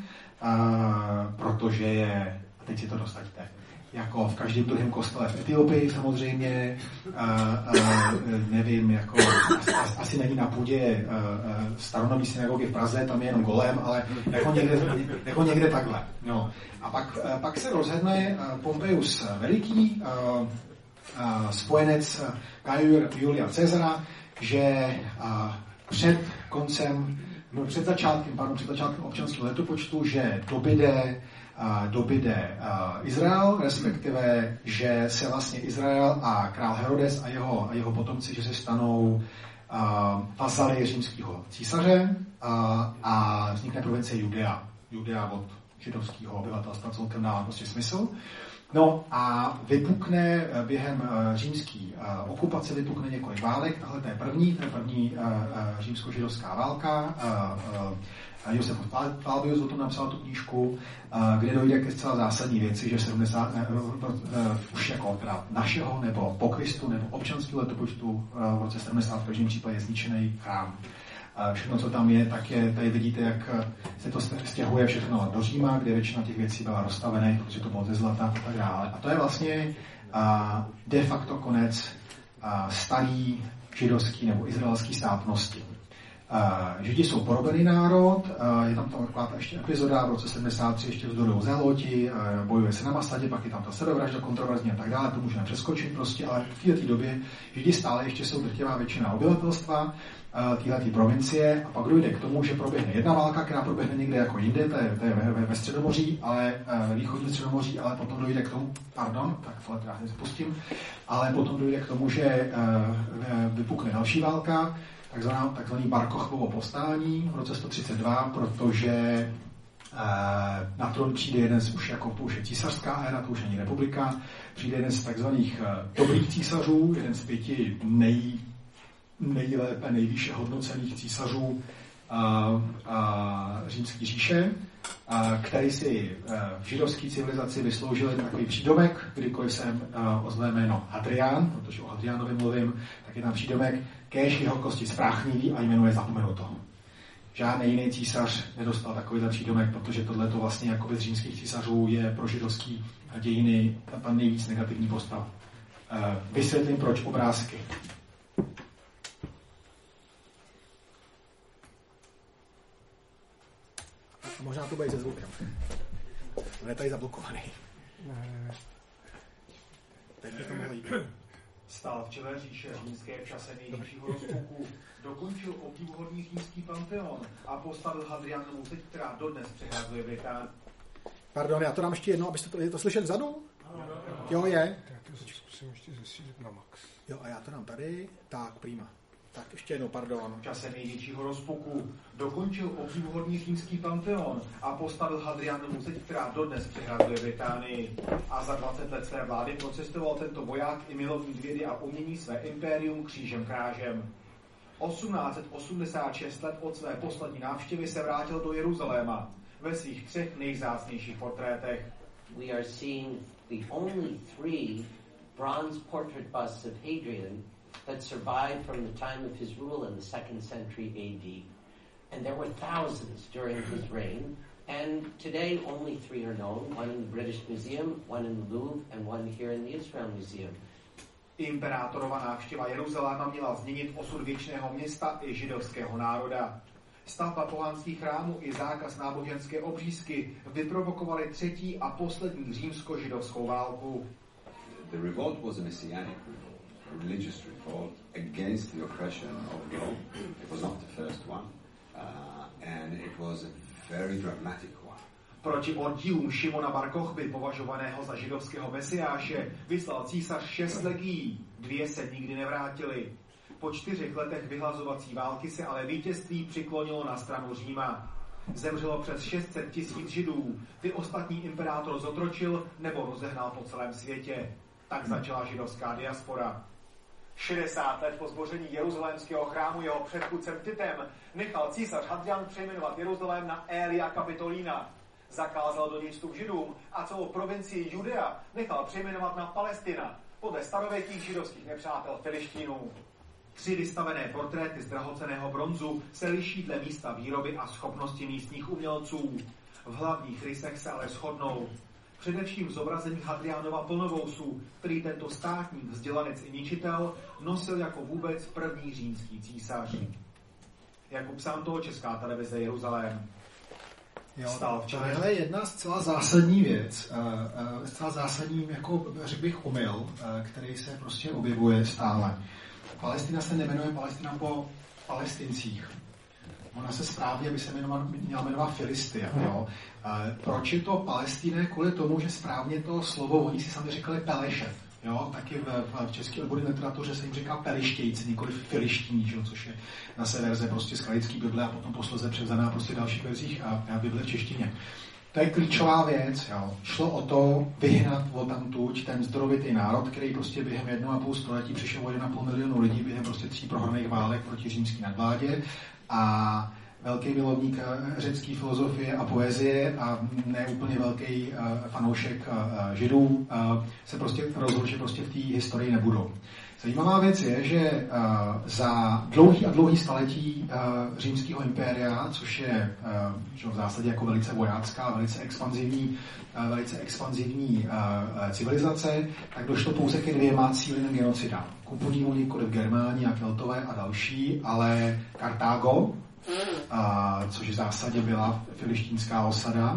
protože je, a teď si to dostaňte, jako v každém druhém kostele v Etiopii samozřejmě, nevím, jako asi není na půdě staronový synagogy v Praze, tam je jenom golem, ale jako někde takhle. No. A pak se rozhodne Pompeius Veliký, spojenec Julia Caesara, že před začátkem občanského letopočtu, že dobyde Izrael, respektive, že se vlastně Izrael a král Herodes a jeho potomci, že se stanou vazaly římského císaře a vznikne provincie Judea od židovského obyvatelstva, co to dává prostě smysl. No a vypukne během římské okupace vypukne několik válek. Tahle to je první římsko-židovská válka. Josef Falbius o tom napsal tu knížku, kde dojde ke zcela zásadní věci, že 70 už jako teda našeho nebo po Kristu nebo občanského letopočtu v roce 70 v každém případě je zničený chrám. Všechno, co tam je, tak je, tady vidíte, jak se to stěhuje všechno do Říma, kde většina těch věcí byla rozstavených, protože to bylo ze zlata a tak dále. A to je vlastně de facto konec starý židovský nebo izraelský státnosti. Židi jsou porobený národ, je tam taková ještě epizoda v roce 73 ještě vzdorují Zeloti, bojuje se na Masadě, pak je tam ta sebevražda kontroverzní a tak dále, to můžeme přeskočit prostě, ale v této době Židi stále ještě jsou drtivá většina obyvatelstva téhletý provincie a pak dojde k tomu, že proběhne jedna válka, která proběhne někde jako jinde, to je ve Středomoří, ale ve východním Středomoří, ale potom dojde k tomu, tak tohle já se spustím, ale potom dojde k tomu, že vypukne další válka, takzvaný Bar Kochbovo povstání v roce 132, protože na trůn přijde jeden z už je císařská éra, to už není republika, přijde jeden z takzvaných dobrých císařů, jeden z 5 nejlépe, nejvýše hodnocených císařů římské říše, který si v židovské civilizaci vysloužil takový přídomek, kdykoliv se ozve jméno Hadrián, protože o Hadriánovi mluvím, tak je tam přídomek, kéž jeho kosti spráchnivý a jmenuje zapomenuto. Žádný jiný císař nedostal takovýhle přídomek, protože tohle to vlastně jako z římských císařů je pro židovský dějiny ta nejvíc negativní postava. Vysvětlím, proč obrázky. Možná to bude se zvukem. On je tady zablokovaný. Teď je to mohlo jít. Stál v čele říše římské v čase největšího rozpuku, dokončil obdivuhodný římský panteon a postavil Hadrianovu zeď, která dodnes přehazuje Británii. Pardon, já to dám ještě jednou, abyste to slyšeli vzadu? Jo, je. Já to zkusím ještě zesílit na max. Jo, a já to dám tady. Tak, prima. Tak ještě jednou, pardon. V čase největšího rozpuku dokončil obdivuhodný římský panteon a postavil Hadrianovu zeď, která dodnes přehrazuje Británii. A za 20 let své vlády procestoval tento voják i milovník vědy a umění své impérium křížem krážem. 1886 let od své poslední návštěvy se vrátil do Jeruzaléma ve svých 3 nejvzácnějších portrétech. We are seeing the only 3 bronze portrait busts of Hadrian that survived from the time of his rule in the 2nd century AD. And there were thousands during his reign. And today only 3 are known, one in the British Museum, one in the Louvre, and one here in the Israel Museum. Imperátorova návštěva Jeruzaléma měla změnit osud věčného města i židovského národa. Stavba pohanských chrámů i zákaz náboženské obřízky vyprovokovaly 3. a poslední římsko-židovskou válku. The revolt was a messianic revolt, a religious revolt against the oppression of Rome. It was not the first one, and it was a very dramatic one. Proti oddílům Šimona bar Kochby, považovaného za židovského mesiáše, vyslal císař 6 legií, 2 se nikdy nevrátily. Po 4 letech vyhlazovací války se ale vítězství přiklonilo na stranu Říma. Zemřelo přes 600 000 Židů, ty ostatní imperátor zotročil nebo rozehnal po celém světě. Tak začala židovská diaspora. 60 let po zboření jeruzalémského chrámu jeho předchůdcem Titem nechal císař Hadrian přejmenovat Jeruzalém na Aelia Capitolina. Zakázal do něj vstup Židům a celou provincii Judea nechal přejmenovat na Palestina, podle starověkých židovských nepřátel Filištínů. 3 vystavené portréty z drahocenného bronzu se liší dle místa výroby a schopnosti místních umělců. V hlavních rysech se ale shodnou. Především zobrazení Hadriánova plnovousu, který tento státník, vzdělanec i ničitel nosil jako vůbec první římský císař. Jakub Sántol, Česká televize, Jeruzalém. Tohle je jedna zcela zásadní věc, zcela zásadní, jako řekl bych, omyl, který se prostě objevuje stále. Palestina se nemenuje Palestina po Palestincích. Ona se správně by se měla jmenovat Filistia. Jo? Proč je to Palestina? Kvůli tomu, že správně to slovo, oni si sami říkali Pelešet. Jo? Taky v české odborné literatuře se jim říká Pelištějci, nikoli Filištíni, což je zase verze prostě z kralické Bible a potom posledně převzaná prostě v dalších verzích a Bible v češtině. To je klíčová věc. Jo. Šlo o to vyhnat odtamtud ten zdrovitý národ, který prostě během 1,5 století přišel o 1,5 milionu lidí během prostě 3 prohraných válek proti římské nadvládě a velký milovník řecké filozofie a poezie a neúplně velký fanoušek židů se prostě rozhodl, že prostě v té historii nebudou. Zajímavá věc je, že za dlouhý staletí římského impéria, což je v zásadě jako velice vojácká, velice expanzivní civilizace, tak došlo pouze ke 2 cíleným genocidám. Ku podivu nikoliv Germáni a Keltové a další, ale Kartágo, což v zásadě byla filištínská osada,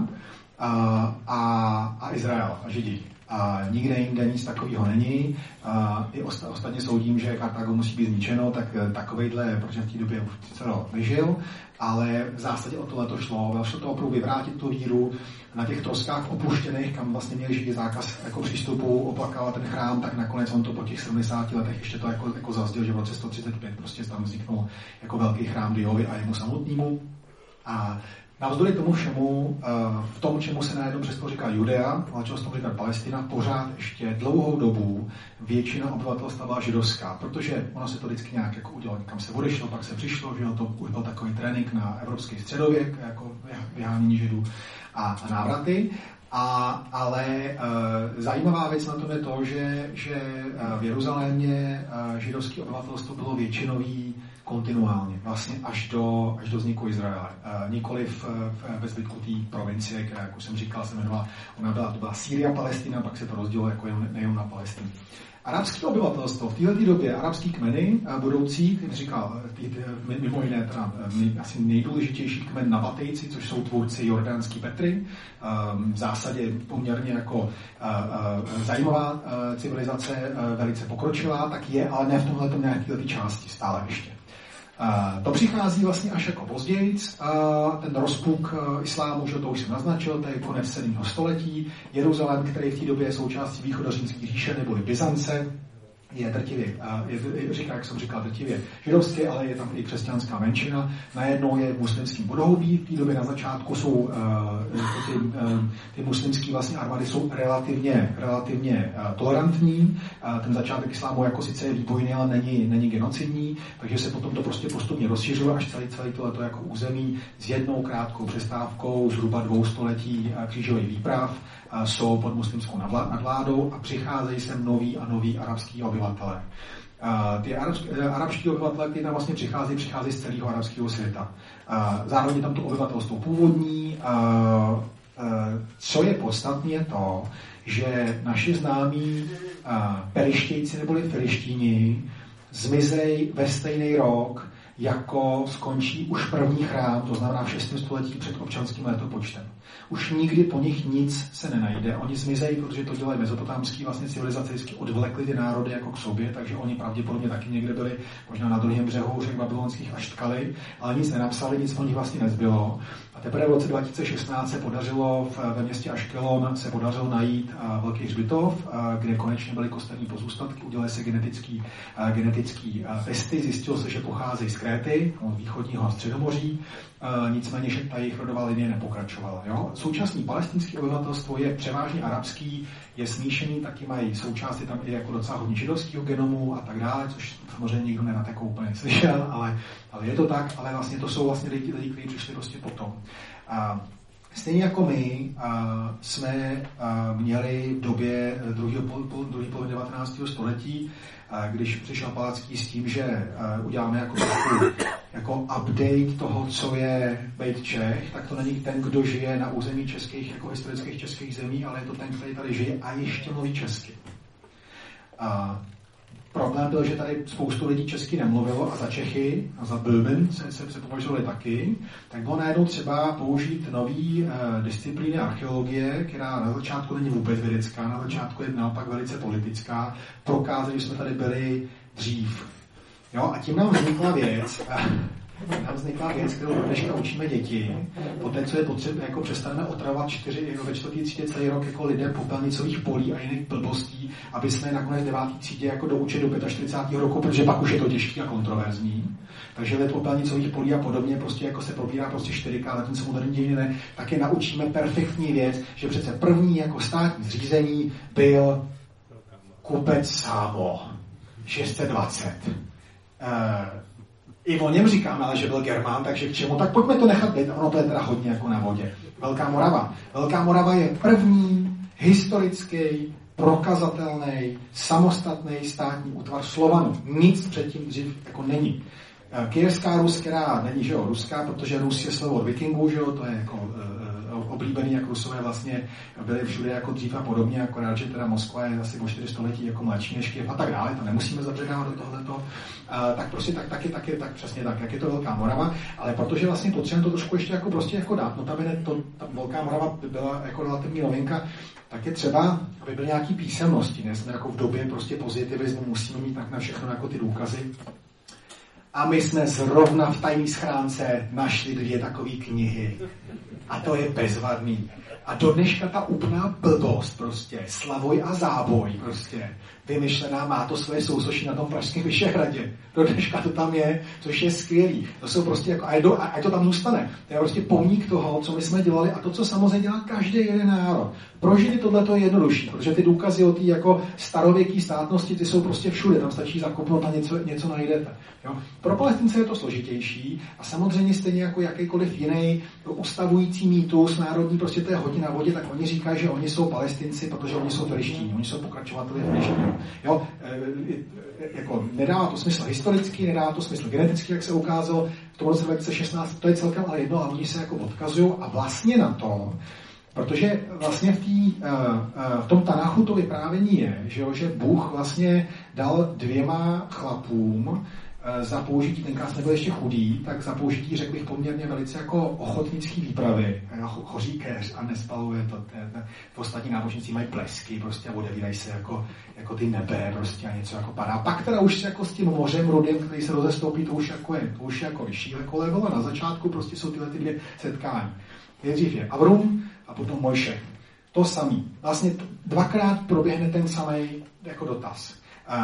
a Izrael a Židi. Nikde jinde nic takového není. I ostatně soudím, že Kartágo musí být zničeno, tak takovejhle, protože v té době už celo vyžil, ale v zásadě o tohle to šlo. Šlo to opravdu vyvrátit tu víru na těch troskách opuštěných, kam vlastně měli Židi zákaz jako přístupu, oplakávat ten chrám, tak nakonec on to po těch 70 letech ještě to jako zazděl, že v roce 135 prostě tam vzniknul jako velký chrám Diovi a jemu samotnému. A navzdory tomu všemu, v tom, čemu se najednou přesto říká Judea, ale čeho se tomu říká Palestina, pořád ještě dlouhou dobu většina obyvatelstva byla židovská, protože ono se to vždycky nějak jako udělalo, někam se odešlo, pak se přišlo, že to už byl takový trénink na evropský středověk, jako vyhánění židů a návraty. Ale zajímavá věc na tom je to, že v Jeruzalémě židovské obyvatelstvo bylo většinový kontinuálně, vlastně až do vzniku Izraele. Nikoliv ve zbytku té provincie, která, jak už jsem říkal, se jmenovala, to byla Sýria, Palestina, pak se to rozdělilo jako nejen na Palestinu. Arabské obyvatelstvo v této době, arabský kmeny budoucí, jak říkal, mimo jiné teda asi nejdůležitější kmen Nabatejci, což jsou tvůrci jordánský Petry, v zásadě poměrně jako zajímavá civilizace, velice pokročilá, tak je, ale ne v tomhletom nějaké části stále ještě. To přichází vlastně až jako později, ten rozpuk islámu, že to už jsem naznačil, to je konec 7. století. Jeruzalém, který v té době je součástí východořímské říše neboli Byzance, je drtivě, jak jsem říkal, drtivě židovské, ale je tam i křesťanská menšina. Najednou je v muslimském podhoubí. V té době na začátku jsou ty muslimské vlastně armády jsou relativně tolerantní. Ten začátek islámu jako sice je výbojný, ale není genocidní, takže se potom to prostě postupně rozšiřuje až celý tohleto jako území s jednou krátkou přestávkou zhruba 2 století křížových výprav jsou pod muslimskou nadvládou a přicházejí sem noví arabský obyvatelé. Ty arabští obyvatelé, kteří tam vlastně přicházejí z celého arabského světa. Zároveň tam to obyvatelstvo původní. Co je podstatné, je to, že naši známí Perištějci neboli Filištíni zmizejí ve stejný rok, jako skončí už první chrám, to znamená v 6. století před občanským letopočtem. Už nikdy po nich nic se nenajde. Oni zmizejí, protože to dělají mezopotámský vlastně civilizace, vždycky odvlekli ty národy jako k sobě, takže oni pravděpodobně taky někde byli, možná na druhém břehu řek babylonských a štkali, ale nic nenapsali, nic o nich vlastně nezbylo. A teprve v roce 2016 se podařilo ve městě Aškelon najít velký hřbitov, kde konečně byly kosterní pozůstatky, udělali se genetický testy, zjistilo se, že pocházejí z Kréty, od východního Středomoří, nicméně že ta jejich rodová linie nepokračovala. Jo? Současný palestinské obyvatelstvo je převážně arabský, je smíšený, taky mají součástí tam i jako docela hodně židovského genomu a tak dále, což samozřejmě nikdo nenatekou úplně slyšel, ale je to tak, ale vlastně to jsou vlastně lidi, kteří přišli prostě potom. Stejně jako my jsme měli v době druhé poloviny 19. století, když přišel Palacký s tím, že uděláme jako update toho, co je být Čech, tak to není ten, kdo žije na území českých, jako historických českých zemí, ale je to ten, který tady žije a ještě mluví česky. Problém byl, že tady spoustu lidí česky nemluvilo a za Čechy a za Böhmen se považovali taky, tak bylo najednou třeba použít nový disciplíny archeologie, která na začátku není vůbec vědecká, na začátku je naopak velice politická, prokázat, že jsme tady byli dřív. Jo, a tím nám vznikla věc, nám vznikla věc, kterou do dneška učíme děti. Poté, co je potřeba, jako přestaneme otravovat ve 4. třídě celý rok jako lidem popelnicových polí a jiných blbostí, aby jsme je nakonec v 9. třídě jako doučili do 45. roku, protože pak už je to těžký a kontroverzní. Takže let popelnicových polí a podobně prostě jako se probírá prostě 4K, ale ten se moderní dějiny ne, tak je naučíme perfektní věc, že přece první jako státní zřízení byl Kubec Sámo 620. I o něm říkáme, ale že byl Germán, takže k čemu? Tak pojďme to nechat být, ono to je teda hodně jako na vodě. Velká Morava. Velká Morava je první historický, prokazatelný, samostatný státní útvar Slovanů. Nic předtím dřív jako není. Kyjerská Rus, která není, že jo, ruská, protože Rus je slovo od vikingů, že jo, to je jako oblíbený, jak Rusové vlastně byli všude jako dřív a podobně, akorát, že teda Moskva je asi o 4 století jako mladší než Kyjev a tak dále, to nemusíme zabředávat do tohleto, tak prostě tak přesně tak, jak je to Velká Morava, ale protože vlastně potřebujeme to trošku ještě jako prostě jako dát, notabene ta Velká Morava byla jako relativní novinka, tak je třeba, aby byly nějaký písemnosti, ne? Jsme jako v době prostě pozitivismu, musíme mít tak na všechno jako ty důkazy. A my jsme zrovna v tajné schránce našli 2 takové knihy. A to je bezvadný. A do dneška ta úplná blbost prostě, Slavoj a Záboj prostě, vymyšlená, má to své sousoší na tom pražském Vyšehradě. Do dneška to tam je, což je skvělý. To jsou prostě jako, a to tam zůstane. To je prostě pomník toho, co my jsme dělali a to, co samozřejmě dělá každý jeden národ. Pro Židy tohle je jednodušší, protože ty důkazy o té jako starověké státnosti, ty jsou prostě všude, tam stačí zakopnout a něco najdete. Jo? Pro Palestince je to složitější a samozřejmě stejně jako jakýkoliv jiný ustavující mýtus národní, prostě to je hodně na vodě, tak oni říkají, že oni jsou Palestinci, protože oni jsou filištíni, oni jsou pokračovatelé filištíni. Jo? Jako nedává to smysl historický, nedává to smysl genetický, jak se ukázalo v tom roce 2016, to je celkem ale jedno, a oni se jako odkazují a vlastně na to, protože vlastně v tom Tanachu to vyprávění je, že Bůh vlastně dal 2 chlapům za použití, tenkrát nebyl ještě chudý, tak za použití, řekl bych, poměrně velice jako ochotnický výpravy. Hoří keř a nespaluje to. V ostatní náboženství mají plesky prostě a odevírají se jako ty nebe prostě a něco jako padá. Pak teda už jako s tím mořem rudým, který se rozestoupí, to už je jako vyšší jako level a na začátku prostě jsou tyhle 2 setkání. Nejdřív je Avrum a potom Mojše. To samý. Vlastně 2krát proběhne ten samý jako dotaz.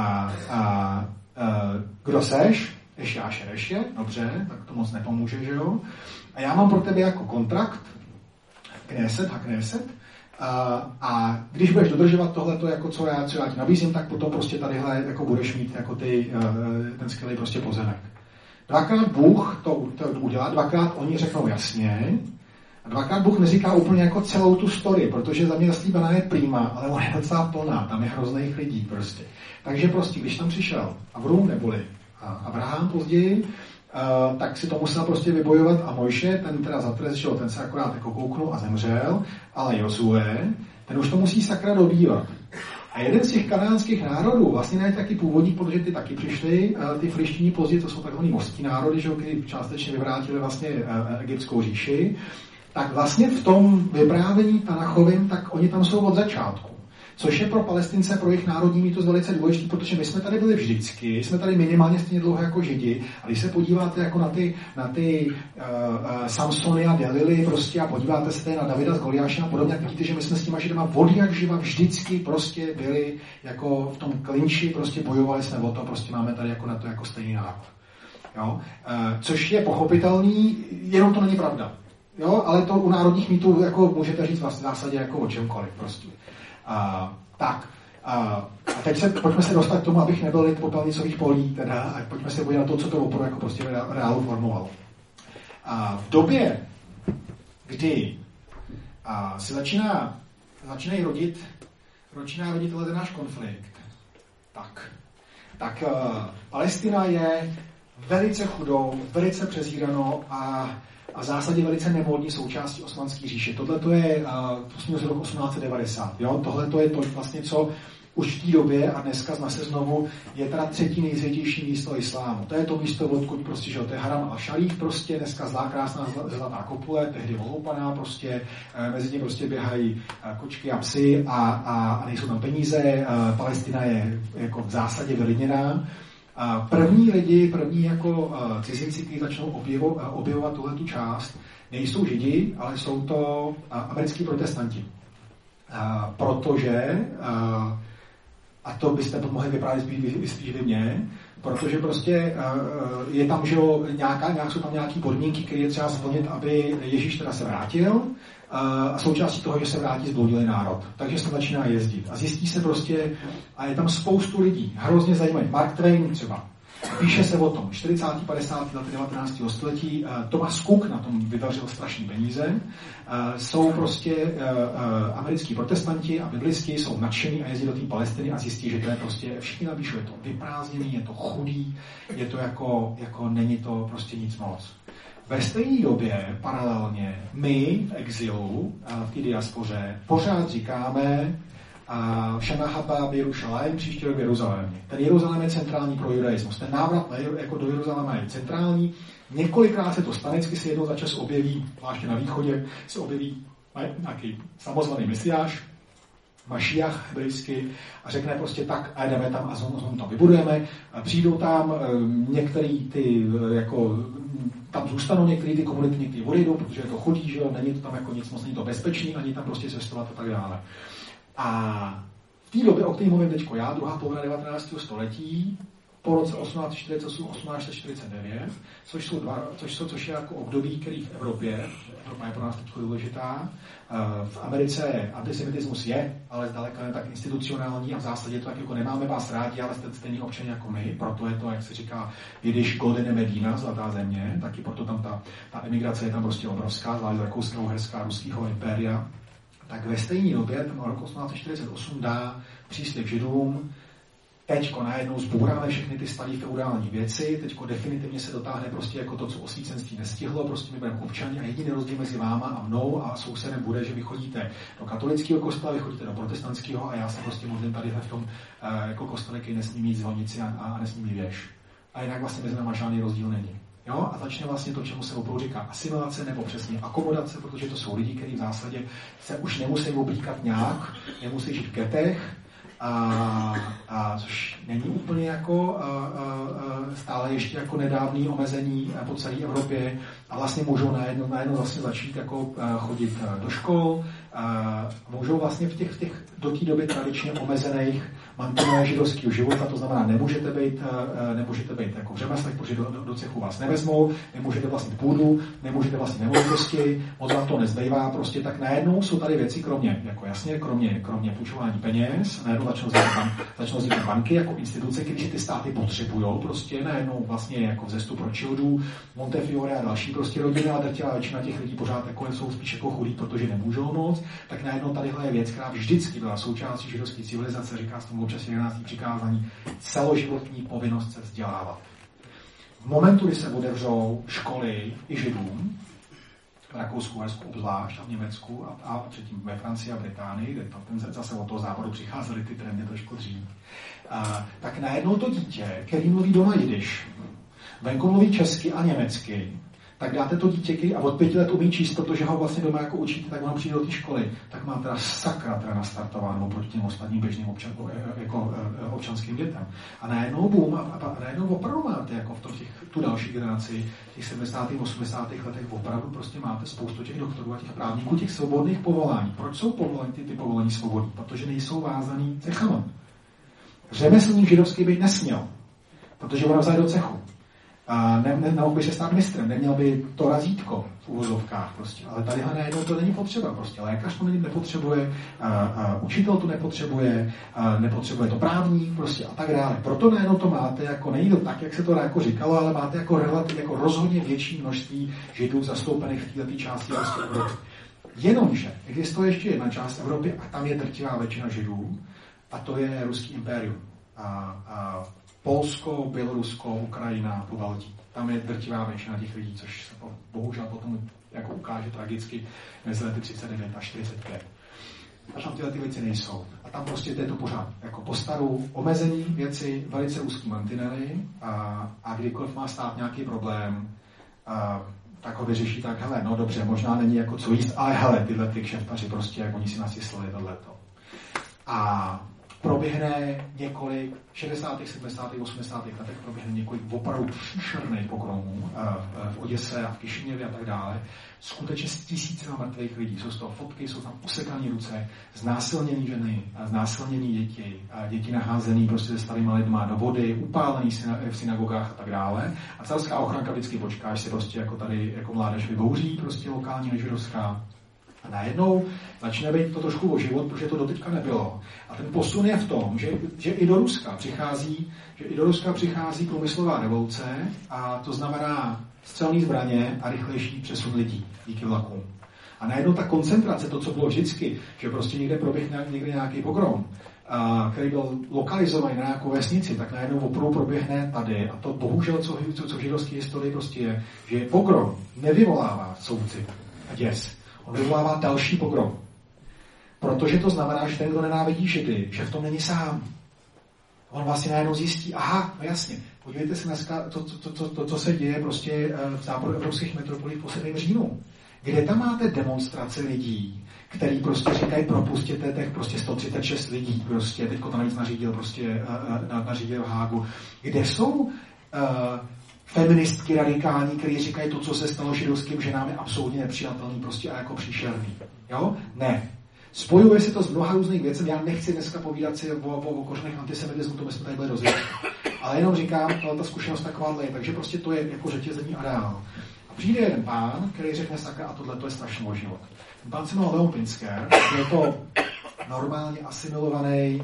Kdo seš? Ještě, dobře, tak to moc nepomůže, že jo? A já mám pro tebe jako kontrakt Kneset, a když budeš dodržovat tohleto, jako co já ti nabízím, tak potom prostě tadyhle jako budeš mít jako ten skvělý prostě pozemek. 2krát Bůh to udělá, 2krát oni řeknou jasně, a 2krát Bůh neříká úplně jako celou tu story, protože za mě zaslíbená je prima, ale ona je docela plná, tam je hrozných lidí prostě. Takže prostě, když tam přišel Avrum neboli Abraham později, tak si to musel prostě vybojovat a Mojše, ten teda zatrest, ten se akorát jako kouknul a zemřel, ale Jozue, ten už to musí sakra dobývat. A jeden z těch kanánských národů, vlastně ne taky původní, protože ty taky přišli, ty filištíni později, to jsou takzvaný mořský národy, že, kteří částečně vyvrátili vlastně egyptskou říši, tak vlastně v tom vyprávění Tanachovým, tak oni tam jsou od začátku. Což je pro Palestince, pro jejich národní mýtus velice důležitý, protože my jsme tady byli vždycky, jsme tady minimálně stejně dlouho jako Židi, a když se podíváte jako na ty Samsony a Delily prostě a podíváte se tady na Davida s Goliášem a podobně, tak vidíte, že my jsme s těma Židama od jak živa vždycky prostě byli jako v tom klinči, prostě bojovali jsme o to, prostě máme tady jako na to jako stejný národ. Jo? Což je pochopitelný, jenom to není pravda. Jo? Ale to u národních mýtů jako můžete říct vlastně v zásadě jako o čemkoliv prostě. A teď pojďme se dostat k tomu, abych nebyl lid popelnicových polí, teda, a pojďme se podívat na to, co to opravdu jako prostě reálu formovalo. V době, kdy se začínají rodit tenhle náš konflikt, tak Palestina je velice chudou, velice přezíranou a v zásadě velice nemódní součástí Osmanské říše. Tohle to je z roku 1890. Jo? Tohle to je to vlastně, co už v té době a dneska zase znovu je teda 3. nejsvětější místo islámu. To je to místo, odkud prostě, že to je Haram al-Šarif, prostě dneska zlá krásná zlatá kopule, tehdy oloupaná, prostě mezi tím prostě běhají kočky a psy a nejsou tam peníze. Palestina je jako v zásadě vylidněná. První jako cizinci, kteří začnou objevovat tuhletu část, nejsou Židi, ale jsou to americký protestanti. Protože, a to byste mohli vyprávět spíš vy mě, protože prostě je tam, že jsou tam nějaký podmínky, které je třeba splnit, aby Ježíš teda se vrátil, a součástí toho, že se vrátí zbloudilý národ. Takže se začíná jezdit. A zjistí se prostě, a je tam spoustu lidí, hrozně zajímavý. Mark Twain třeba. Píše se o tom, 40. 50. let 19. století, Thomas Cook na tom vyvařil strašný peníze, jsou prostě americký protestanti a biblisti, jsou nadšení a jezdí do té Palestiny a zjistí, že to je prostě, všichni napíšou, je to vyprázdněný, je to chudý, je to jako není to prostě nic moc. Ve stejné době, paralelně, my v exilu, v té diaspoře, pořád říkáme Shana Haba Jerušalém, příští rok v Jeruzalémě. Ten Jeruzalém je centrální pro judaismus. Ten návrat jako do Jeruzaléma je centrální. Několikrát se to stane, vždycky se jednou za čas objeví, zvláště na východě, se objeví nějaký samozvaný mesiáš, Mašiach hebrejsky, a řekne prostě tak a jdeme tam a znovu to vybudujeme. Přijdou tam některý ty jako tam zůstanou některé ty komunity, některé odejdou, protože je to chudí, že jo, není to tam jako nic moc, není to bezpečný, ani tam prostě cestovat a tak dále. A v té době, o které mluvím teďko já, druhá polovina 19. století, po roce 1848-1849, což je jako období, který v Evropě, Evropa je pro nás teď důležitá, v Americe antisemitismus je, ale zdaleka ne tak institucionální a v zásadě to tak jako nemáme vás rádi, ale jste stejní občané jako my, proto je to, jak se říká, když Golden Medina, zlatá země, taky proto tam ta emigrace je tam prostě obrovská, zvlášť Rakouska, Uherska, Ruského impéria. Tak ve stejné době, ten rok 1848 dá příslib Židům, teďko najednou zbouráme všechny ty staré feudální věci, teďko definitivně se dotáhne prostě jako to, co osvícenství nestihlo, prostě my budeme občani a jediný rozdíl mezi váma a mnou a sousedem bude, že vy chodíte do katolického kostela, vy chodíte do protestantského a já se prostě modlím tady v tom jako kostele, který nesmí mít zvonici a nesmí mít věž. A jinak vlastně mezi náma žádný rozdíl není. Jo? A začne vlastně to, čemu se opravdu říká asimilace nebo přesně akomodace, protože to jsou lidi, kteří v zásadě se už nemusí oblíkat nějak, nemusí žít v getech, což není úplně jako stále ještě jako nedávný omezení po celé Evropě a vlastně můžou najednou vlastně začít jako chodit do škol, můžou vlastně v těch do té doby tradičně omezených mantinelech židovského života, to znamená, nemůžete být jako v řemeslech, protože do cechu vás nevezmou, nemůžete vlastnit půdu, nemůžete vlastnit nemovitosti, moc vám to nezbývá, prostě tak najednou jsou tady věci, kromě půjčování peněz, najednou začnou vznikat banky jako instituce, když ty státy potřebujou, prostě najednou vlastně jako vzestup Rothschildů, Montefiore a další prostě rodiny, a drtivá většina těch lidí pořád jako jsou spíš jako chudí, protože nemůžou moc, tak najednou tadyhle je věc, která vždycky byla součástí židovské civilizace, říká se tomu občas 11. přikázání, celoživotní povinnost se vzdělávat. V momentu, kdy se otevřou školy i Židům, v Rakousku, Uhersku obzvlášť a v Německu a předtím ve Francii a Británii, kde zase od toho západu přicházely ty trendy trošku dřív, tak najednou to dítě, který mluví doma jidiš, venku mluví česky a německy, tak dáte to dítě, a od 5 let umí číst, protože ho vlastně doma jako učíte, tak ono přijde do té školy, tak má teda sakra nastartováno proti těm ostatním běžným občanským dětem. A najednou boom, a najednou opravdu máte jako tu další generaci, těch 70. 80. letech opravdu prostě máte spoustu těch doktorů a těch právníků, těch svobodných povolání. Proč jsou povolení ty povolení svobodní? Protože nejsou vázaný cechama. Řemeslník židovský být nesměl, protože ho vzali do cechu. Nemohl by se stát mistrem, neměl by to razítko v uvozovkách prostě, ale tadyhle najednou to není potřeba prostě, lékař to nepotřebuje, učitel to nepotřebuje, nepotřebuje to právník prostě a tak dále. Proto najednou to máte, jako není to tak, jak se to jako říkalo, ale máte jako rozhodně větší množství Židů zastoupených v této části prostě Evropy. Jenomže existuje ještě jedna část Evropy a tam je drtivá většina Židů a to je Ruský impérium. Polsko, Bělorusko, Ukrajina, Pobaltí. Tam je drtivá většina těch lidí, což se bohužel potom jako ukáže tragicky mezi lety 39 a 45. A tam tyhle ty věci nejsou. A tam prostě to je to pořád. Jako po starou omezení věci, velice úzký mantinely a kdykoliv má stát nějaký problém, tak ho vyřeší tak, hele, no dobře, možná není jako co jíst, ale hele, tyhle ty kšeftaři prostě, jak oni si nasyslali tohleto. A proběhne několik, 60., 70., 80. letech proběhne několik opravdu příšerných pogromů v Oděse a v Kišiněvě a tak dále. Skutečně s tisícima mrtvých lidí. Jsou z toho fotky, jsou tam usekané ruce, znásilněné ženy, znásilněné děti naházené prostě se starýma lidma do vody, upálený v synagogách a tak dále. A celská ochranka vždycky počká, až se prostě jako tady jako mládež vybouří, prostě lokální nežidovská. A najednou začne být to trošku o život, protože to doteďka nebylo. A ten posun je v tom, že i do Ruska přichází průmyslová revoluce, a to znamená střelné zbraně a rychlejší přesun lidí díky vlakům. A najednou ta koncentrace, to, co bylo vždycky, že prostě někde proběhne někde nějaký pogrom, který byl lokalizovaný na nějakou vesnici, tak najednou opravdu proběhne tady. A to bohužel, co v židovské historii prostě je, že pogrom nevyvolává soucit a děs. On vyvolává další pogrom. Protože to znamená, že ten, kdo nenávidí Židy, že v tom není sám. On vlastně najednou zjistí, aha, no jasně, podívejte se dneska, to, co se děje prostě v západoevropských metropolích po 7. říjnu. Kde tam máte demonstrace lidí, který prostě říkají, propustěte těch prostě 136 lidí, prostě, teďko to navíc nařídil prostě, nařídil Hágu. Kde jsou feministky radikální, kteří říkají, to, co se stalo židovským ženám, je absolutně nepřijatelný prostě a jako příšerný. Jo? Ne. Spojuje se to s mnoha různých věcem. Já nechci dneska povídat si o kořenech antisemitismu, to bychom tady byli rozvědět. Ale jenom říkám, ta zkušenost takováhle je, takže prostě to je jako řetězení a dál. A přijde jeden pán, který řekne sakra, a tohle to je strašný o život. Ten pán se jmenoval Leon Pinsker, je to normálně asimilovaný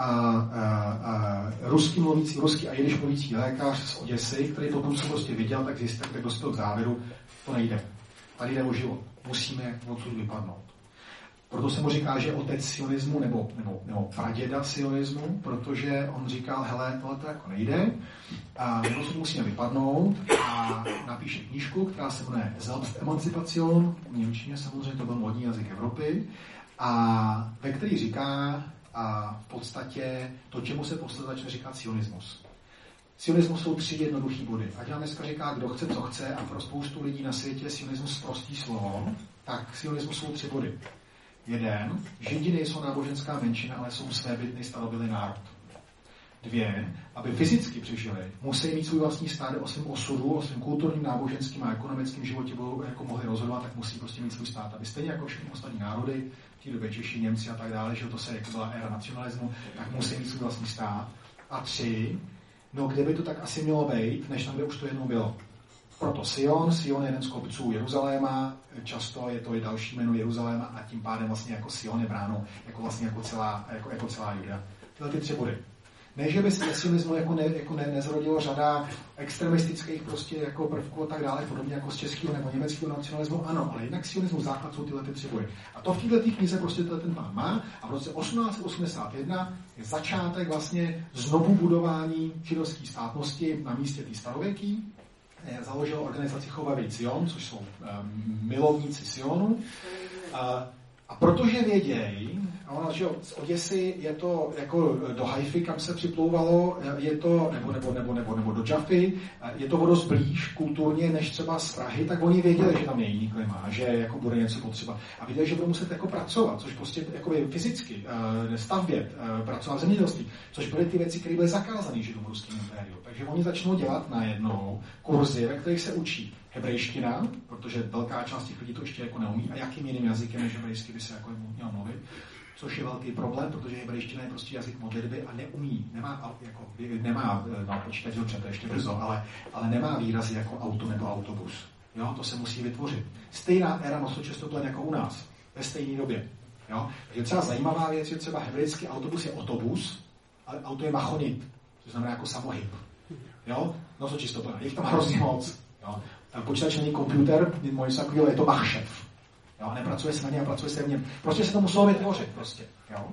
ruský a jidiš mluvící lékař z Oděsy, který potom, co prostě viděl, tak zjistil, tak dospěl k závěru, to nejde. Tady jde o život. Musíme odsud vypadnout. Proto se mu říká, že je otec sionismu nebo praděda sionismu, protože on říkal, hele, tohle to jako nejde, a my odsud musíme vypadnout, a napíše knížku, která se jmenuje Selbstemancipation, v němčině samozřejmě to byl modní jazyk Evropy, a ve který říká v podstatě to, čemu se posledně začne říkat sionismus. Sionismus jsou 3 jednoduchý body. Ať nám dneska říká, kdo chce, co chce, a pro spoustu lidí na světě sionismus prostý slovo, tak sionismus jsou 3 body. 1. Židi nejsou náboženská menšina, ale jsou svébytný starobylý národ. 2. Aby fyzicky přežili, musí mít svůj vlastní stát o svém osudu, o svém kulturním, náboženským a ekonomickém životě jako mohli rozhodovat, tak musí prostě mít svůj stát. Aby stejně jako všechny ostatní národy, v té době Češi, Němci a tak dále, že to se jako byla éra nacionalismu, tak musí mít svůj vlastní stát. A 3. No, kde by to tak asi mělo být, než tam, kde už to jednou bylo. Proto Sion je jeden z kopců Jeruzaléma, často je to i další jméno Jeruzaléma, a tím pádem vlastně jako Sion je bráno jako celá Juda. Tyhle ty 3 body. Ne, že by se ve sionismu nezrodilo řada extremistických prostě jako prvků a tak dále, podobně jako z českého nebo německého nacionalismu, ano, ale jednak sionismus základ jsou tyhle ty 3 body. A to v této knize prostě ten pán má, a v roce 1881 je začátek vlastně znovu budování židovské státnosti na místě té starověký. Založil organizaci Chovavej Sion, což jsou milovníci Sionu. A protože vědějí, z Oděsy je to jako do Haify, kam se připlouvalo, je to, nebo do Jaffy, je to o dost blíž kulturně, než třeba z Prahy, tak oni věděli, že tam je jiný klima, že jako bude něco potřeba. A věděli, že budou muset jako pracovat, což prostě jako fyzicky, stavbě, pracovat v zemědělství, což byly ty věci, které byly zakázané Židům v ruském impériu. Takže oni začnou dělat najednou kurzy, ve kterých se učí hebrejština, protože velká část těch lidí to ještě jako neumí, a jakým jiným jazykem než hebrejsky by se jako měl mluvit, což je velký problém, protože hebrejština je prostě jazyk modlitby a nemá počítač dobře, to ještě brzo, ale nemá výrazy jako auto nebo autobus. Jo, to se musí vytvořit. Stejná éra nosočistoplen jako u nás, ve stejné době. Jo? Takže třeba zajímavá věc je třeba hebrejský autobus je otobus, ale auto je machonit, to znamená jako samohyb. Jo? Nosočistoplen, je tam hrozně moc. Jo? Počítač není počítač, je to machšev. Jo? Nepracuje se na ně a pracuje se v něm. Prostě se to muselo vytvořit. Prostě. Jo?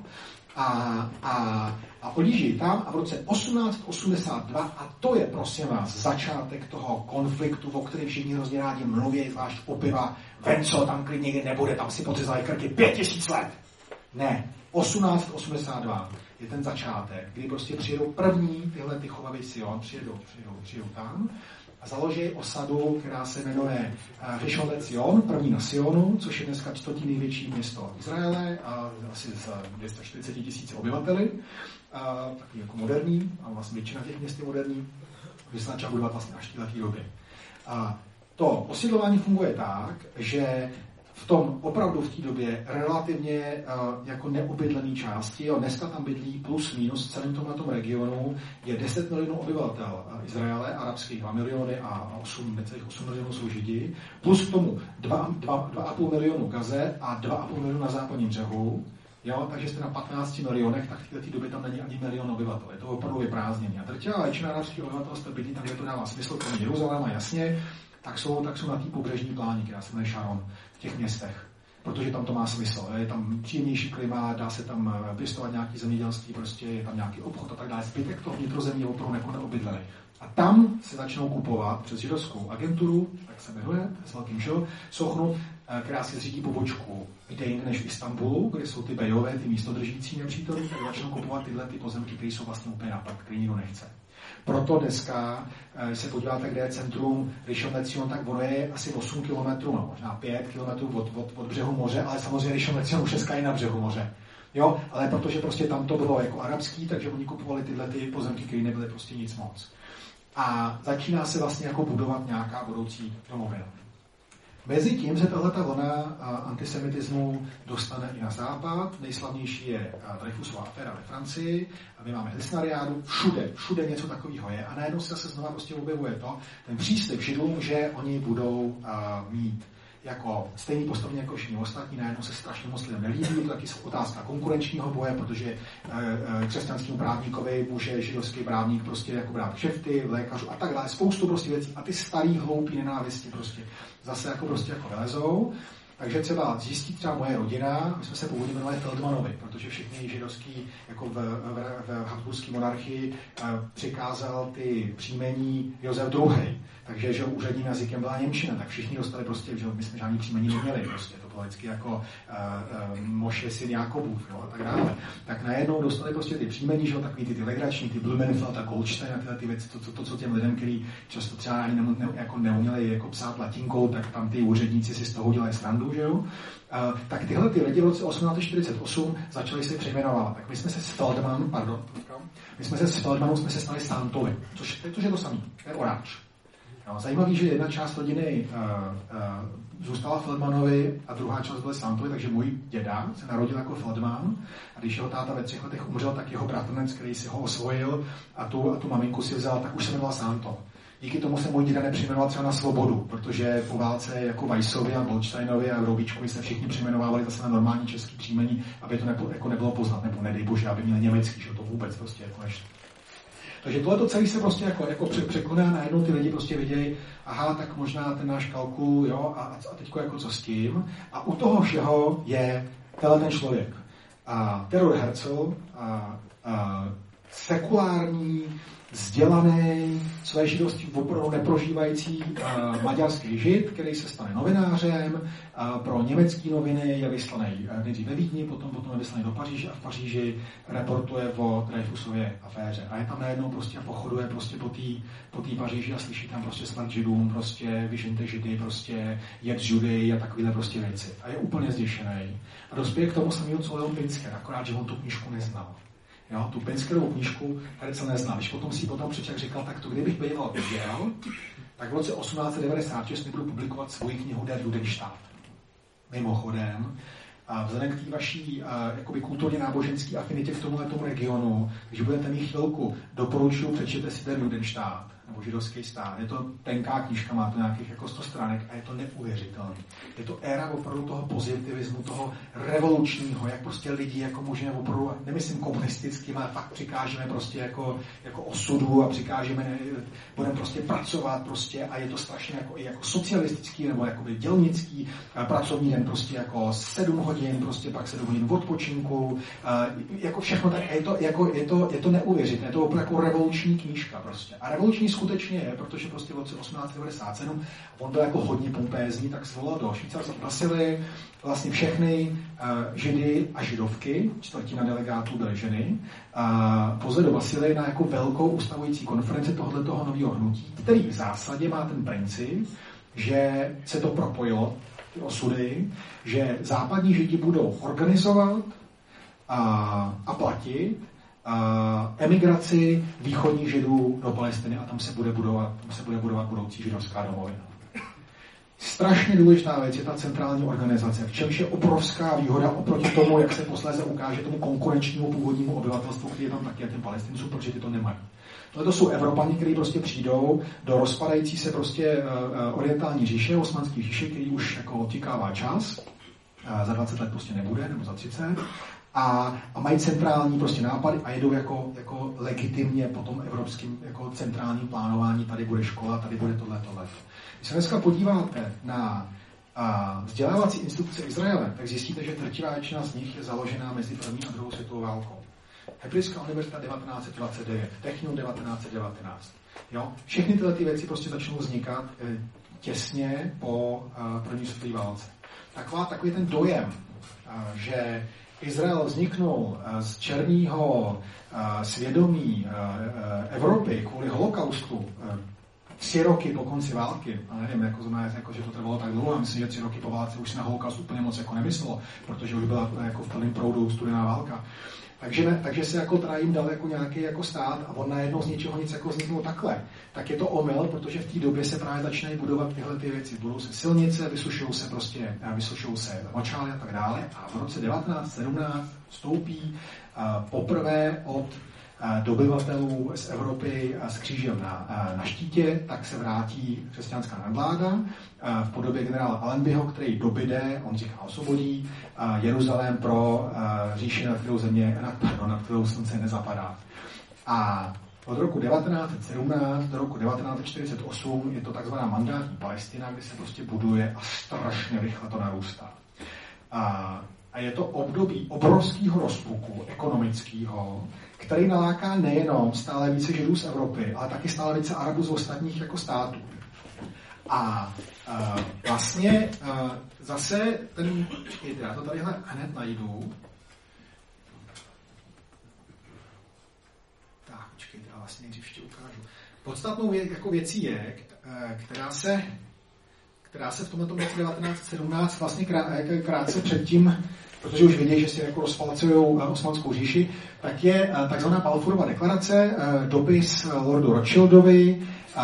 A odjíždějí tam a v roce 1882, a to je, prosím vás, začátek toho konfliktu, o kterém všichni hrozně rádi mluví, zvlášť o piva, Venco tam klidně nikdy nebude, tam si potřezají krky 5000 let. Ne, 1882 je ten začátek, kdy prostě přijedou první tyhle ty Chovavy Sion, přijedou tam a založí osadu, která se jmenuje Rishon LeZion, první na Sionu, což je dneska čtvrtý největší město Izraele, a asi s 240 000 obyvateli, takový jako moderní, a vlastně většina těch měst je moderní, že se začal budovat vlastně až v této době. A to osídlování funguje tak, že v tom opravdu v té době relativně jako neobydlené části, dneska tam bydlí plus minus v celém tomhle regionu je 10 milionů obyvatel Izraele, arabských 2 miliony a 8 milionů jsou Židi, plus k tomu 2,5 milionu Gaze a 2,5 milionu na západním břehu. Jo, takže jste na 15 milionech, tak v té době tam není ani milion obyvatel. Je to opravdu vyprázdnění. A drtivá většina arabských obyvatelstva bydlí tam, kde to dává smysl, kromě Jeruzaléma, jasně, tak jsou na té pobřežní pláni, která se jmenuje Sharon, v těch městech. Protože tam to má smysl. Je tam příjemnější klima, dá se tam pěstovat nějaký zemědělství, prostě je tam nějaký obchod a tak dále. Zbytek toho vnitrozemního opravdu jako neobydlený. A tam se začnou kupovat přes židovskou agenturu, tak se jmenuje, s velkým žil, Sochnu, která si zřídí pobočku kde jinde než v Istanbulu, kde jsou ty bejové, ty místodržící nepřítelí, tak začnou kupovat tyhle ty pozemky, které jsou vlastně úplně napad, který nikdo nechce. Proto dneska, když se podíváte, kde je centrum Rishon LeZion, tak ono je asi 8 km, no, možná 5 km od břehu moře, ale samozřejmě Rishon LeZion už dneska je na břehu moře. Jo, ale protože prostě tam to bylo jako arabský, takže oni kupovali tyhle ty pozemky, které nebyly prostě nic moc. A začíná se vlastně jako budovat nějaká budoucí domovina. Mezitím se tahleta vlna antisemitismu dostane i na západ. Nejslavnější je Dreyfusova aféra ve Francii. A my máme Hysnariádu. Všude něco takového je. A najednou se zase znova prostě objevuje ten příslib Židům, že oni budou mít jako stejný postavení jako všichni ostatní, najednou se strašně moc lidem nelíbí, to taky otázka konkurenčního boje, protože křesťanským právníkovi může židovský právník prostě jako brát kšefty, lékařů a tak dále, spoustu prostě věcí a ty starý hloupý nenávisti prostě zase jako prostě jako vylezou. Takže třeba zjistí třeba moje rodina, my jsme se původně jmenovali Feldmanovi, protože všichni židovský jako v Habsburské monarchii přikázal ty příjmení Josef II. Takže že úředním jazykem byla němčina, tak všichni dostali prostě, že my jsme žádný příjmení neměli prostě, to bylo vždycky jako Moše, syn Jakobův, jo, a tak dále. Tak najednou dostali prostě ty příjmení, že jo, takový ty legrační, ty Blumenfeld a Goldstein a tyhle ty věci, to, co těm lidem, kteří často třeba ani neuměli jako psát latinkou, tak tam ty úředníci si z toho dělají srandu, že jo. Tak tyhle ty lidi v roce 1848 začali se přejmenovat. Tak my jsme se s Feldmanu stali Santovi, což je to samé, to je oranž. No, zajímavý, že jedna část rodiny zůstala Feldmanovi a druhá část byla Santovi, takže můj děda se narodil jako Feldman a když jeho táta ve 3 letech umřel, tak jeho bratranec, který si ho osvojil a tu maminku si vzal, tak už se jmenoval Santo. Díky tomu se můj děda nepřejmenoval třeba na Svobodu, protože po válce jako Weissovi a Goldsteinovi a Roubíčkovi se všichni přejmenovávali zase na normální český příjmení, aby to jako nebylo poznat, nebo nedej bože, aby měli německý, že to vůbec prostě jako nešlo. Takže tohle celé se prostě jako překoná a najednou ty lidi prostě vidějí, aha, tak možná ten náš kalkul, jo, a teďko jako co s tím. A u toho všeho je ten člověk. Theodor Herzl, sekulární, vzdělaný, své židovství opravdu neprožívající maďarský žid, který se stane novinářem, pro německé noviny je vyslaný nejdřív ve Vídni, potom je vyslaný do Paříže a v Paříži reportuje o Dreyfusově aféře. A je tam najednou prostě a pochoduje prostě po té Paříži a slyší tam prostě smrt židům, prostě vyžeňte židy, prostě jed žudy a takovéhle prostě věci. A je úplně zděšený. A dospěje k tomu samému, co Leon Pinsker, akorát, že on tu knížku neznal. Jo, tu Pinskerovu knížku Herzl neznal. Když potom si potom přeček říkal, tak to kdybych býval viděl, tak v roce 1896 nebudu publikovat svoji knihu Der Judenstaat. Mimochodem, a vzhledem k té vaší jakoby kulturně náboženské afinitě k tomu regionu, když budete mít chvilku, doporučuji, přečtěte si Der Judenstaat, nebo židovský stát. Je to tenká knížka, má to nějakých jako 100 stránek a je to neuvěřitelné. Je to éra opravdu toho pozitivismu, toho revolučního, jak prostě lidi jako můžeme opravdu, nemyslím komunistickým, ale fakt přikážeme prostě jako osudu a přikážeme, budeme prostě pracovat prostě a je to strašně jako socialistický nebo jakoby dělnický pracovní den prostě jako 7 hodin, prostě pak 7 hodin odpočinku, jako všechno tak, je to neuvěřitelné, je to opravdu jako revoluční knížka prostě. A revoluční skutečně je, protože prostě v roce 1897 on byl jako hodně pompézní, tak zvolal do švýcarské Vasily vlastně všechny židy a židovky, čtvrtina delegátů byly ženy, pozve do Vasily na jako velkou ustavující konferenci tohoto nového hnutí, který v zásadě má ten princip, že se to propojilo, ty osudy, že západní židi budou organizovat a platit emigraci východních židů do Palestiny a tam se bude budovat budoucí židovská domovina. Strašně důležitá věc je ta centrální organizace, v čemž je obrovská výhoda oproti tomu, jak se posléze ukáže tomu konkurenčnímu původnímu obyvatelstvu, který je tam taky těm Palestincům, protože ty to nemají. To jsou Evropani, kteří prostě přijdou do rozpadající se prostě orientální říše, osmanský říše, který už jako otikává čas, za 20 let prostě nebude, nebo za 30, a mají centrální prostě nápady a jedou jako legitimně po tom evropským jako centrálním plánování, tady bude škola, tady bude tohle. Když se dneska podíváte na vzdělávací instituce Izraele, tak zjistíte, že drtivá většina z nich je založená mezi první a druhou světovou válkou. Hebrijská univerzita 1929, Technium 1919. Jo? Všechny tyhle ty věci prostě začnou vznikat těsně po první světové válce. Takový ten dojem, že Izrael vzniknul z černého svědomí Evropy kvůli holokaustu 3 roky po konci války, a nevím, jako, že to trvalo tak dlouho, myslím, že 3 roky po válce už se na holokaust úplně moc jako nemyslelo, protože už byla jako v plném proudu studená válka. Takže se jako teda jim dal jako nějaký jako stát a on najednou z ničeho nic jako vzniknul takhle. Tak je to omyl, protože v té době se právě začínají budovat tyhle ty věci. Budou se silnice, vysušují se močály a tak dále. A v roce 1917 vstoupí poprvé od dobyvatelů z Evropy s křížem na štítě, tak se vrátí křesťanská nadvláda v podobě generála Allenbyho, který dobyde, on říká osvobodí, Jeruzalém pro říši, nad kterou slunce nezapadá. A od roku 1917 do roku 1948 je to takzvaná mandátní Palestina, kde se prostě buduje a strašně rychle to narůstá. A je to období obrovského rozpuku ekonomického, který naláká nejenom stále více Židů z Evropy, ale taky stále více Arabů z ostatních jako států. A vlastně zase ten, já to tadyhle hned najdu. Tak, počkejte, já vlastně nejdřív ještě ukážu. Podstatnou jako věcí je, která se v tomto roce 1917 vlastně krátce předtím, protože už vědí, že si jako rozpalcují Osmanskou říši, tak je takzvaná Balfourova deklarace, dopis lordu Rothschildovi,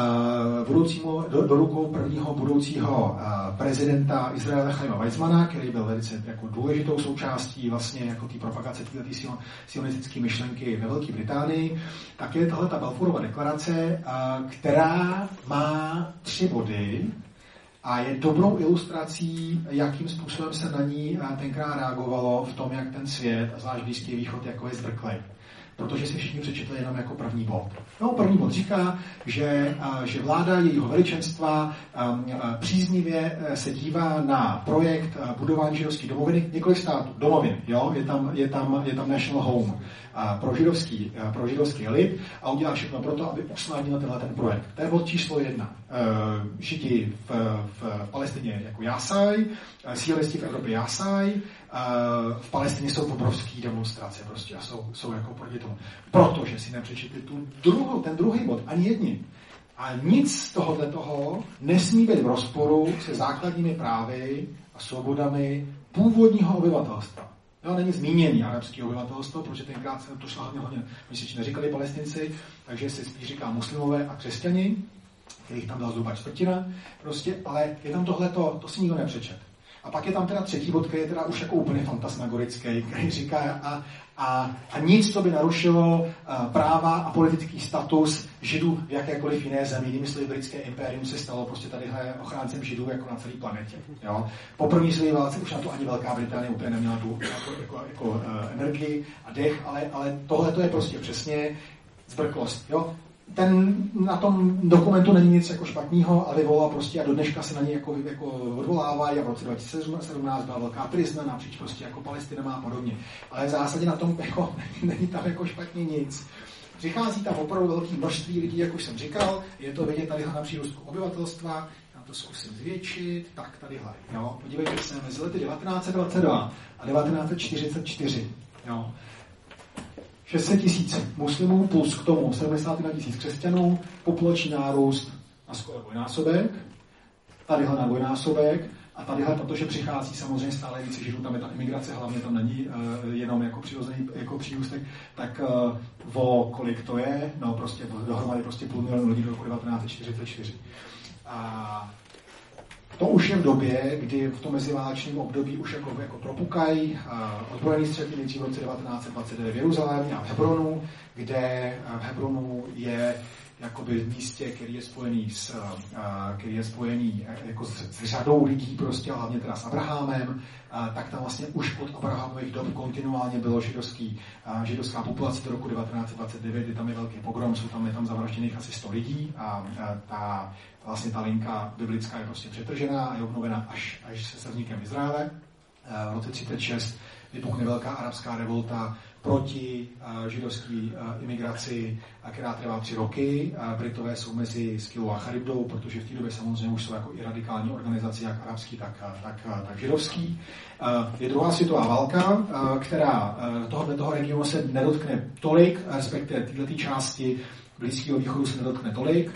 do rukou prvního budoucího prezidenta Izraele Chaima Weizmana, který byl velice jako důležitou součástí vlastně jako té propagace této sionistické myšlenky ve Velké Británii, tak je tahle ta Balfourova deklarace, která má 3 body, a je dobrou ilustrací, jakým způsobem se na ní tenkrát reagovalo v tom, jak ten svět, a zvlášť Blízký východ, jako je zbrklej. Protože si všichni přečetli jenom jako první bod. No, první bod říká, že vláda jejího veličenstva příznivě se dívá na projekt budování židovských domoviny, několik států, domovin, jo? Je tam National Home pro židovský lid a udělá všechno pro to, aby usnadnil ten projekt. To je bod číslo 1. Židi v Palestině jako jásaj, sionisti v Evropě jásaj, v Palestině jsou obrovský demonstrace prostě a jsou jako proti tomu. Protože si nepřečetli ten druhý bod, ani jedni. A nic z tohoto nesmí být v rozporu se základními právy a svobodami původního obyvatelstva. No, není zmíněný arabský obyvatelstvo, protože tenkrát se to šlo hodně, my si neříkali Palestinci, takže se spíš říká muslimové a křesťani, kterých tam dala zhruba 1/4, prostě, ale je tam tohleto, to si nikdo nepřečet. A pak je tam teda 3. bod, který je teda už jako úplně fantasmagorický, který říká a nic, co by narušilo práva a politický status Židů v jakékoliv jiné zemi. Jinými slovy, britské impérium se stalo prostě tadyhle ochráncem Židů jako na celé planetě. Jo? Po první světové válce už na to ani Velká Británie úplně neměla tu jako energii a dech, ale tohle to je prostě přesně zbrklost. Jo? Na tom dokumentu není nic jako špatného, ale vyvolá prostě a do dneška se na něj jako odvolávají a v roce 2017 byla velká prizna napříč prostě jako Palestinama a podobně. Ale v zásadě na tom jako není tam jako špatně nic. Přichází tam opravdu velké množství lidí, jak už jsem říkal, je to vidět tady na přírůstku obyvatelstva, já to zkusím zvětšit, tak tadyhle, jo. Podívejte se, mezi lety 1922 a 1944, jo. 600 000 muslimů plus k tomu 71 000 křesťanů, populační nárůst na skoro dvojnásobek, tadyhle na dvojnásobek, a tadyhle, protože přichází samozřejmě stále více Židů, tam je ta imigrace, hlavně tam není jenom jako přirozený jako přírůstek, tak o kolik to je, no prostě dohromady prostě 500 000 lidí do roku 1944. A to už je v době, kdy v tom meziválečném období už jako propukají ozbrojený střety, nejdřív v roce 1929 v Jeruzalémě a v Hebronu, kde v Hebronu je jakoby v místě, který je spojený jako s řadou lidí, prostě hlavně teda s Abrahamem, tak tam vlastně už od Abrahamových dob kontinuálně bylo židovská populace do roku 1929, kdy tam je velký pogrom, je tam zavražděných asi 100 lidí a ta linka biblická je prostě přetržená a je obnovena až se vznikem Izraele. V roce 1936 vypukne velká arabská revolta proti židovské imigraci, která trvá 3 roky. Britové jsou mezi Skylou a Charybdou, protože v té době samozřejmě už jsou jako i radikální organizace, jak arabský, tak židovský. Je druhá světová válka, která toho regionu se nedotkne tolik, respektive této části Blízkého východu se nedotkne tolik,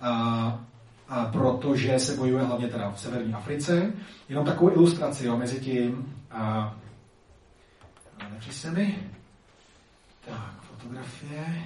protože se bojuje hlavně teda v severní Africe. Jenom takovou ilustraci, jo, mezi tím se mi. Tak, fotografie.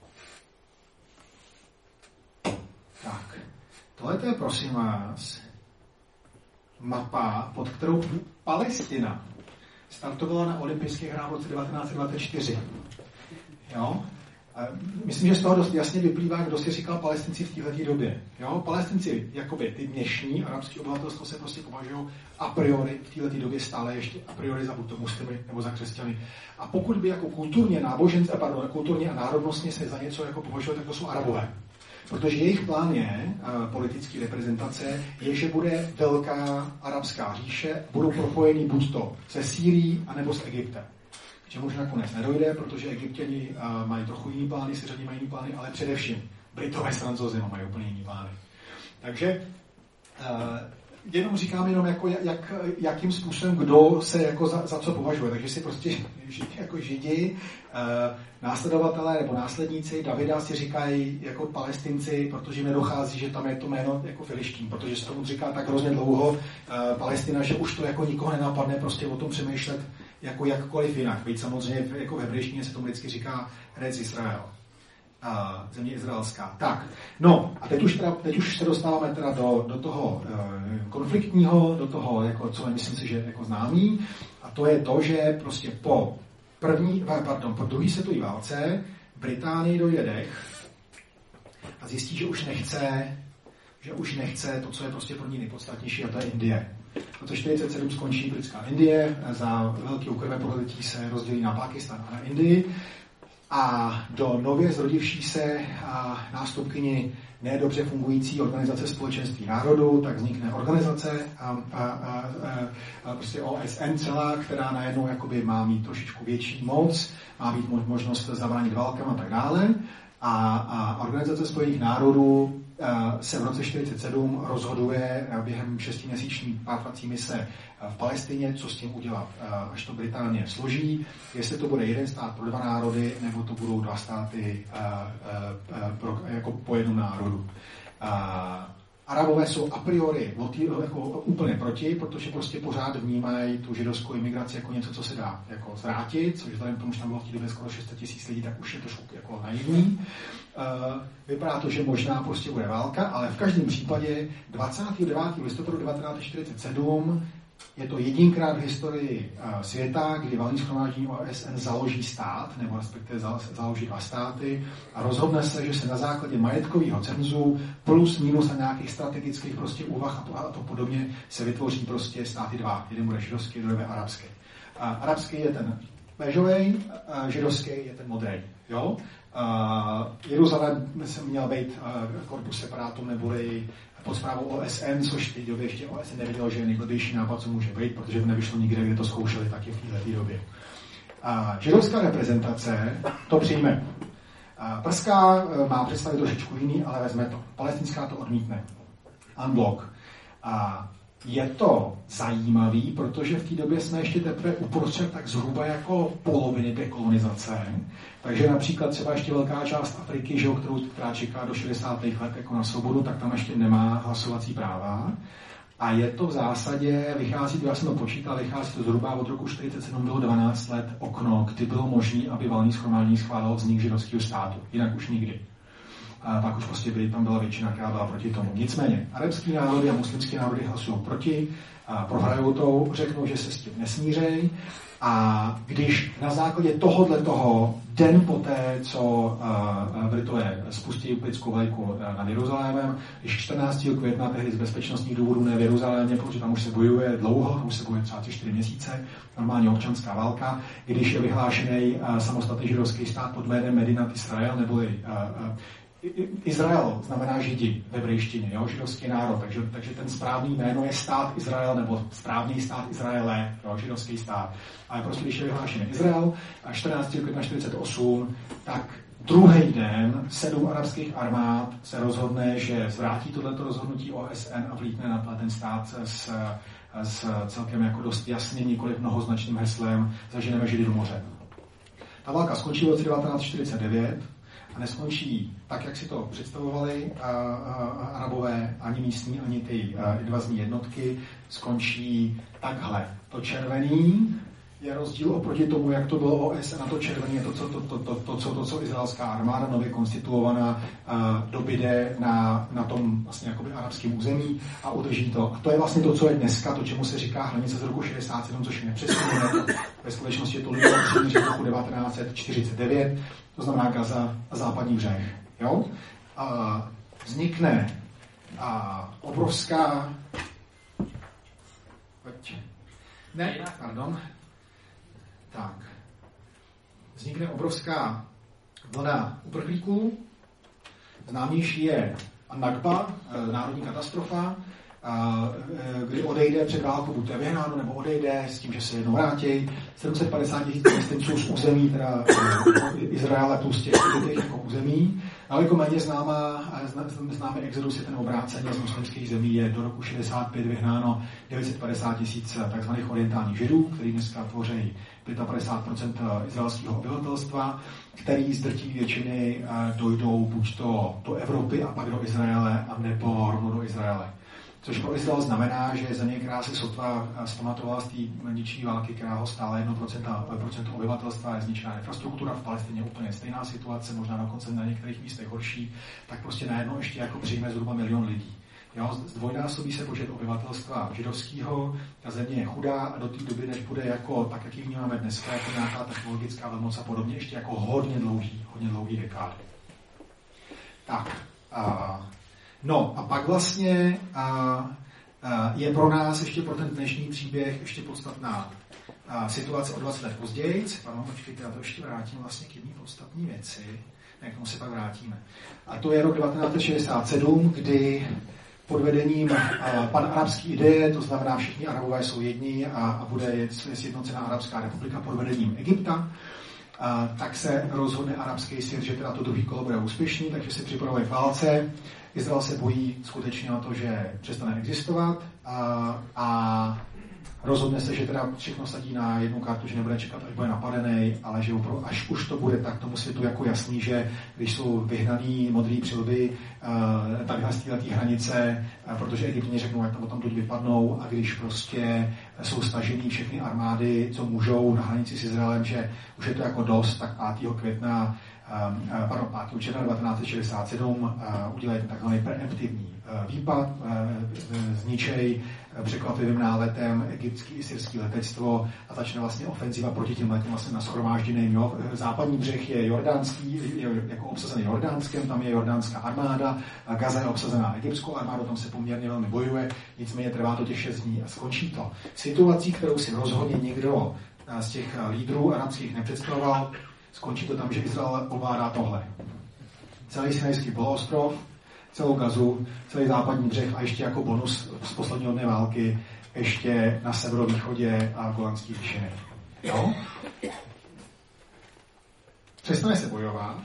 Tak, tohle je, prosím vás, mapa, pod kterou Palestina startovala na olympijských hrách v roce 1924. Jo? Myslím, že z toho dost jasně vyplývá, kdo si říkal Palestinci v této době. Jo? Palestinci, jakoby ty dnešní arabské obyvatelstvo se prostě považují a priori v této době stále ještě a priori za buď to muslimy nebo za křesťany. A pokud by jako kulturně a národnostně se za něco jako považovali, tak to jsou Arabové. Protože jejich plán je, politické reprezentace, je, že bude velká arabská říše, budou propojení buď to se Sýrií, anebo s Egyptem. K čemuž nakonec nedojde, protože Egyptěni mají trochu jiný plány, Syřani mají jiný plány, ale především Britové s Francouzi mají úplně jiný plány. Takže jenom říkám jako jakým způsobem, kdo se jako za co považuje. Takže si prostě jako Židi, následovatelé nebo následníci Davida si říkají jako Palestinci, protože jim nedochází, že tam je to jméno jako Filištín, protože se tomu říká tak hrozně dlouho Palestina, že už to jako nikoho nenapadne prostě o tom přemýšlet jako jakkoliv jinak. Byť samozřejmě jako v hebrejštině se tomu vždycky říká Eretz Israel. Země izraelská. Tak, no a teď už se dostáváme teda do toho konfliktního, do toho, jako, co myslím si, že jako známý, a to je to, že prostě po druhé světové válce Británii dojde dech a zjistí, že už nechce to, co je prostě pro ní nejpodstatnější, a to je Indie. V roce 1947 skončí britská Indie, za velkého krveprolití se rozdělí na Pákistán a na Indii. A do nově zrodivší se nástupkyni nedobře fungující organizace Společenství národů, tak vznikne organizace prostě OSN celá, která najednou jakoby má mít trošičku větší moc, má mít možnost zabránit válkám a tak dále. A Organizace spojených národů se v roce 1947 rozhoduje během 6měsíční pátrací mise v Palestině, co s tím udělat, až to Británie složí, jestli to bude jeden stát pro 2 národy, nebo to budou 2 státy jako po jednom národu. Arabové jsou a priori jako úplně proti, protože prostě pořád vnímají tu židovskou imigraci jako něco, co se dá jako zvrátit, což vzhledem k tomu, že tam bylo v té době skoro 600 000 lidí, tak už je to jako naivní. Vypadá to, že možná prostě bude válka, ale v každém případě 29. listopadu 1947 je to jedinkrát v historii světa, kdy valné shromáždění OSN založí stát, nebo respektive založí 2 státy a rozhodne se, že se na základě majetkového cenzu plus minus a nějakých strategických prostě úvah a to podobně se vytvoří prostě státy 2. Jeden bude židovský, druhý bude arabský. Arabský je ten béžový, židovský je ten modrý. Jo? Jeruzalém se měl být korpus separátum neboli pod správou OSN, což v té době ještě OSN nevědělo, že je nejblbější nápad, co může být, protože to nevyšlo nikde, kde to zkoušeli taky v této době. Židovská reprezentace to přijme. Perská má představit trošičku jiný, ale vezme to. Palestinská to odmítne. Unblock. Je to zajímavý, protože v té době jsme ještě teprve uprostřed tak zhruba jako poloviny té kolonizace. Takže například třeba ještě velká část Afriky, že, která čeká do 60. let jako na svobodu, tak tam ještě nemá hlasovací práva. A je to v zásadě, já jsem to počítal, vychází to zhruba od roku 47 bylo 12 let okno, kdy bylo možné, aby valný shromáždění schválilo vznik židovského státu. Jinak už nikdy. A pak už prostě tam byla většina, která byla proti tomu. Nicméně, arabský národy a muslimské národy hlasují proti, prohrajou to, řeknou, že se s tím nesmířejí. A když na základě toho den poté, co Britové spustí britskou vlajku nad Jeruzalémem, když 14. května tehdy z bezpečnostních důvodů ne v Jeruzalémě, protože tam už se bojuje dlouho, tam už se bojuje třeba 4 měsíce, normálně občanská válka, když je vyhlášený samostatný židovský stát pod jménem Medinat Israel, neboli Izrael znamená Židi v hebrejštině, jo, židovský národ, takže ten správný jméno je stát Izrael, nebo správný stát Izraele, jo, židovský stát. Ale prostě, když je vyhlášený Izrael a 14. května 48, tak druhý den 7 arabských armád se rozhodne, že zvrátí tohleto rozhodnutí OSN a vlítne na ten stát s celkem jako dost jasně, nikoliv mnohoznačným heslem zaženeme Židy do moře. Ta válka skončí v roce 1949, a neskončí tak, jak si to představovali Arabové, ani místní, ani ty invazní jednotky, skončí takhle. To červený je rozdíl oproti tomu, jak to bylo OSN, a to červený je to, co izraelská armáda nově konstituovaná dobyde na tom vlastně jakoby arabském území a udrží to. A to je vlastně to, co je dneska, to, čemu se říká hranice z roku 67, což je nepřesně. Ve skutečnosti je to lidé z roku 1949, to znamená Gaza a západní břeh. Jo? Vznikne obrovská... Vznikne obrovská vlna uprchlíků. Známější je Nakba, národní katastrofa, kdy odejde před válkou buď vyhnáno, nebo odejde s tím, že se jednou vrátí. 750 000 palestinců z území, teda Izraele plus těch jako území. Daleko méně známý exodus je ten obrácený z muslimských zemí, je do roku 65 vyhnáno 950 000 tzv. Orientálních židů, který dneska tvoří 55% izraelského obyvatelstva, který z drtivé většiny dojdou buď do Evropy a pak do Izraele, a nebo rovnou do Izraele. Což pro Izrael znamená, že země, která se sotva zpamatovala z té ničí války, která ho stála 1% obyvatelstva, je zničená infrastruktura, v Palestině úplně stejná situace, možná dokonce na některých místech horší, tak prostě najednou ještě jako přijme zhruba 1 000 000 lidí. Jo, zdvojnásobí se počet obyvatelstva židovského, ta země je chudá a do té doby, než bude jako, tak jak ji vnímáme dneska, jako nějaká technologická velmoc a podobně, ještě jako hodně dlouhý dekády. Tak, no a pak vlastně je pro nás ještě pro ten dnešní příběh ještě podstatná situace o 20 let později. Počkejte, já to ještě vrátím vlastně k jedné podstatné věci, k tomu se pak vrátíme. A to je rok 1967, kdy pod vedením panarabské ideje, to znamená všichni Arabové jsou jedni a bude sjednocená Arabská republika pod vedením Egypta, tak se rozhodne arabský svět, že teda to druhý kolo bude úspěšný, takže se připravuje k válce. Izrael se bojí skutečně na to, že přestane existovat a rozhodne se, že teda všechno sadí na jednu kartu, že nebude čekat, až bude napadený, ale že až už to bude tak tomu světu jako jasný, že když jsou vyhnaný modrý přilby takhle z této hranice, protože Egyptěni řeknou, jak tam tam tuď vypadnou, a když prostě jsou stažený všechny armády, co můžou na hranici s Izraelem, že už je to jako dost, tak 5. června 1967 udělají takzvaný preemptivní výpad, zničej překvapivým náletem egyptský i syrský letectvo a začne vlastně ofenziva proti těm letům vlastně nashromážděným. Západní břeh je jordánský, je jako obsazený Jordánskem, tam je jordánská armáda, Gaza je obsazená egyptskou armádou, tam se poměrně velmi bojuje, nicméně trvá to těch 6 dní a skončí to. Situací, kterou si rozhodně někdo z těch lídrů arabských nepředstavoval, skončí to tam, že Izrael ovládá tohle. Celý Sinajský poloostrov, celou Gazu, celý západní břeh a ještě jako bonus z posledního dne války ještě na severovýchodě a Golanský výšiny. Jo? Přestane se bojovat,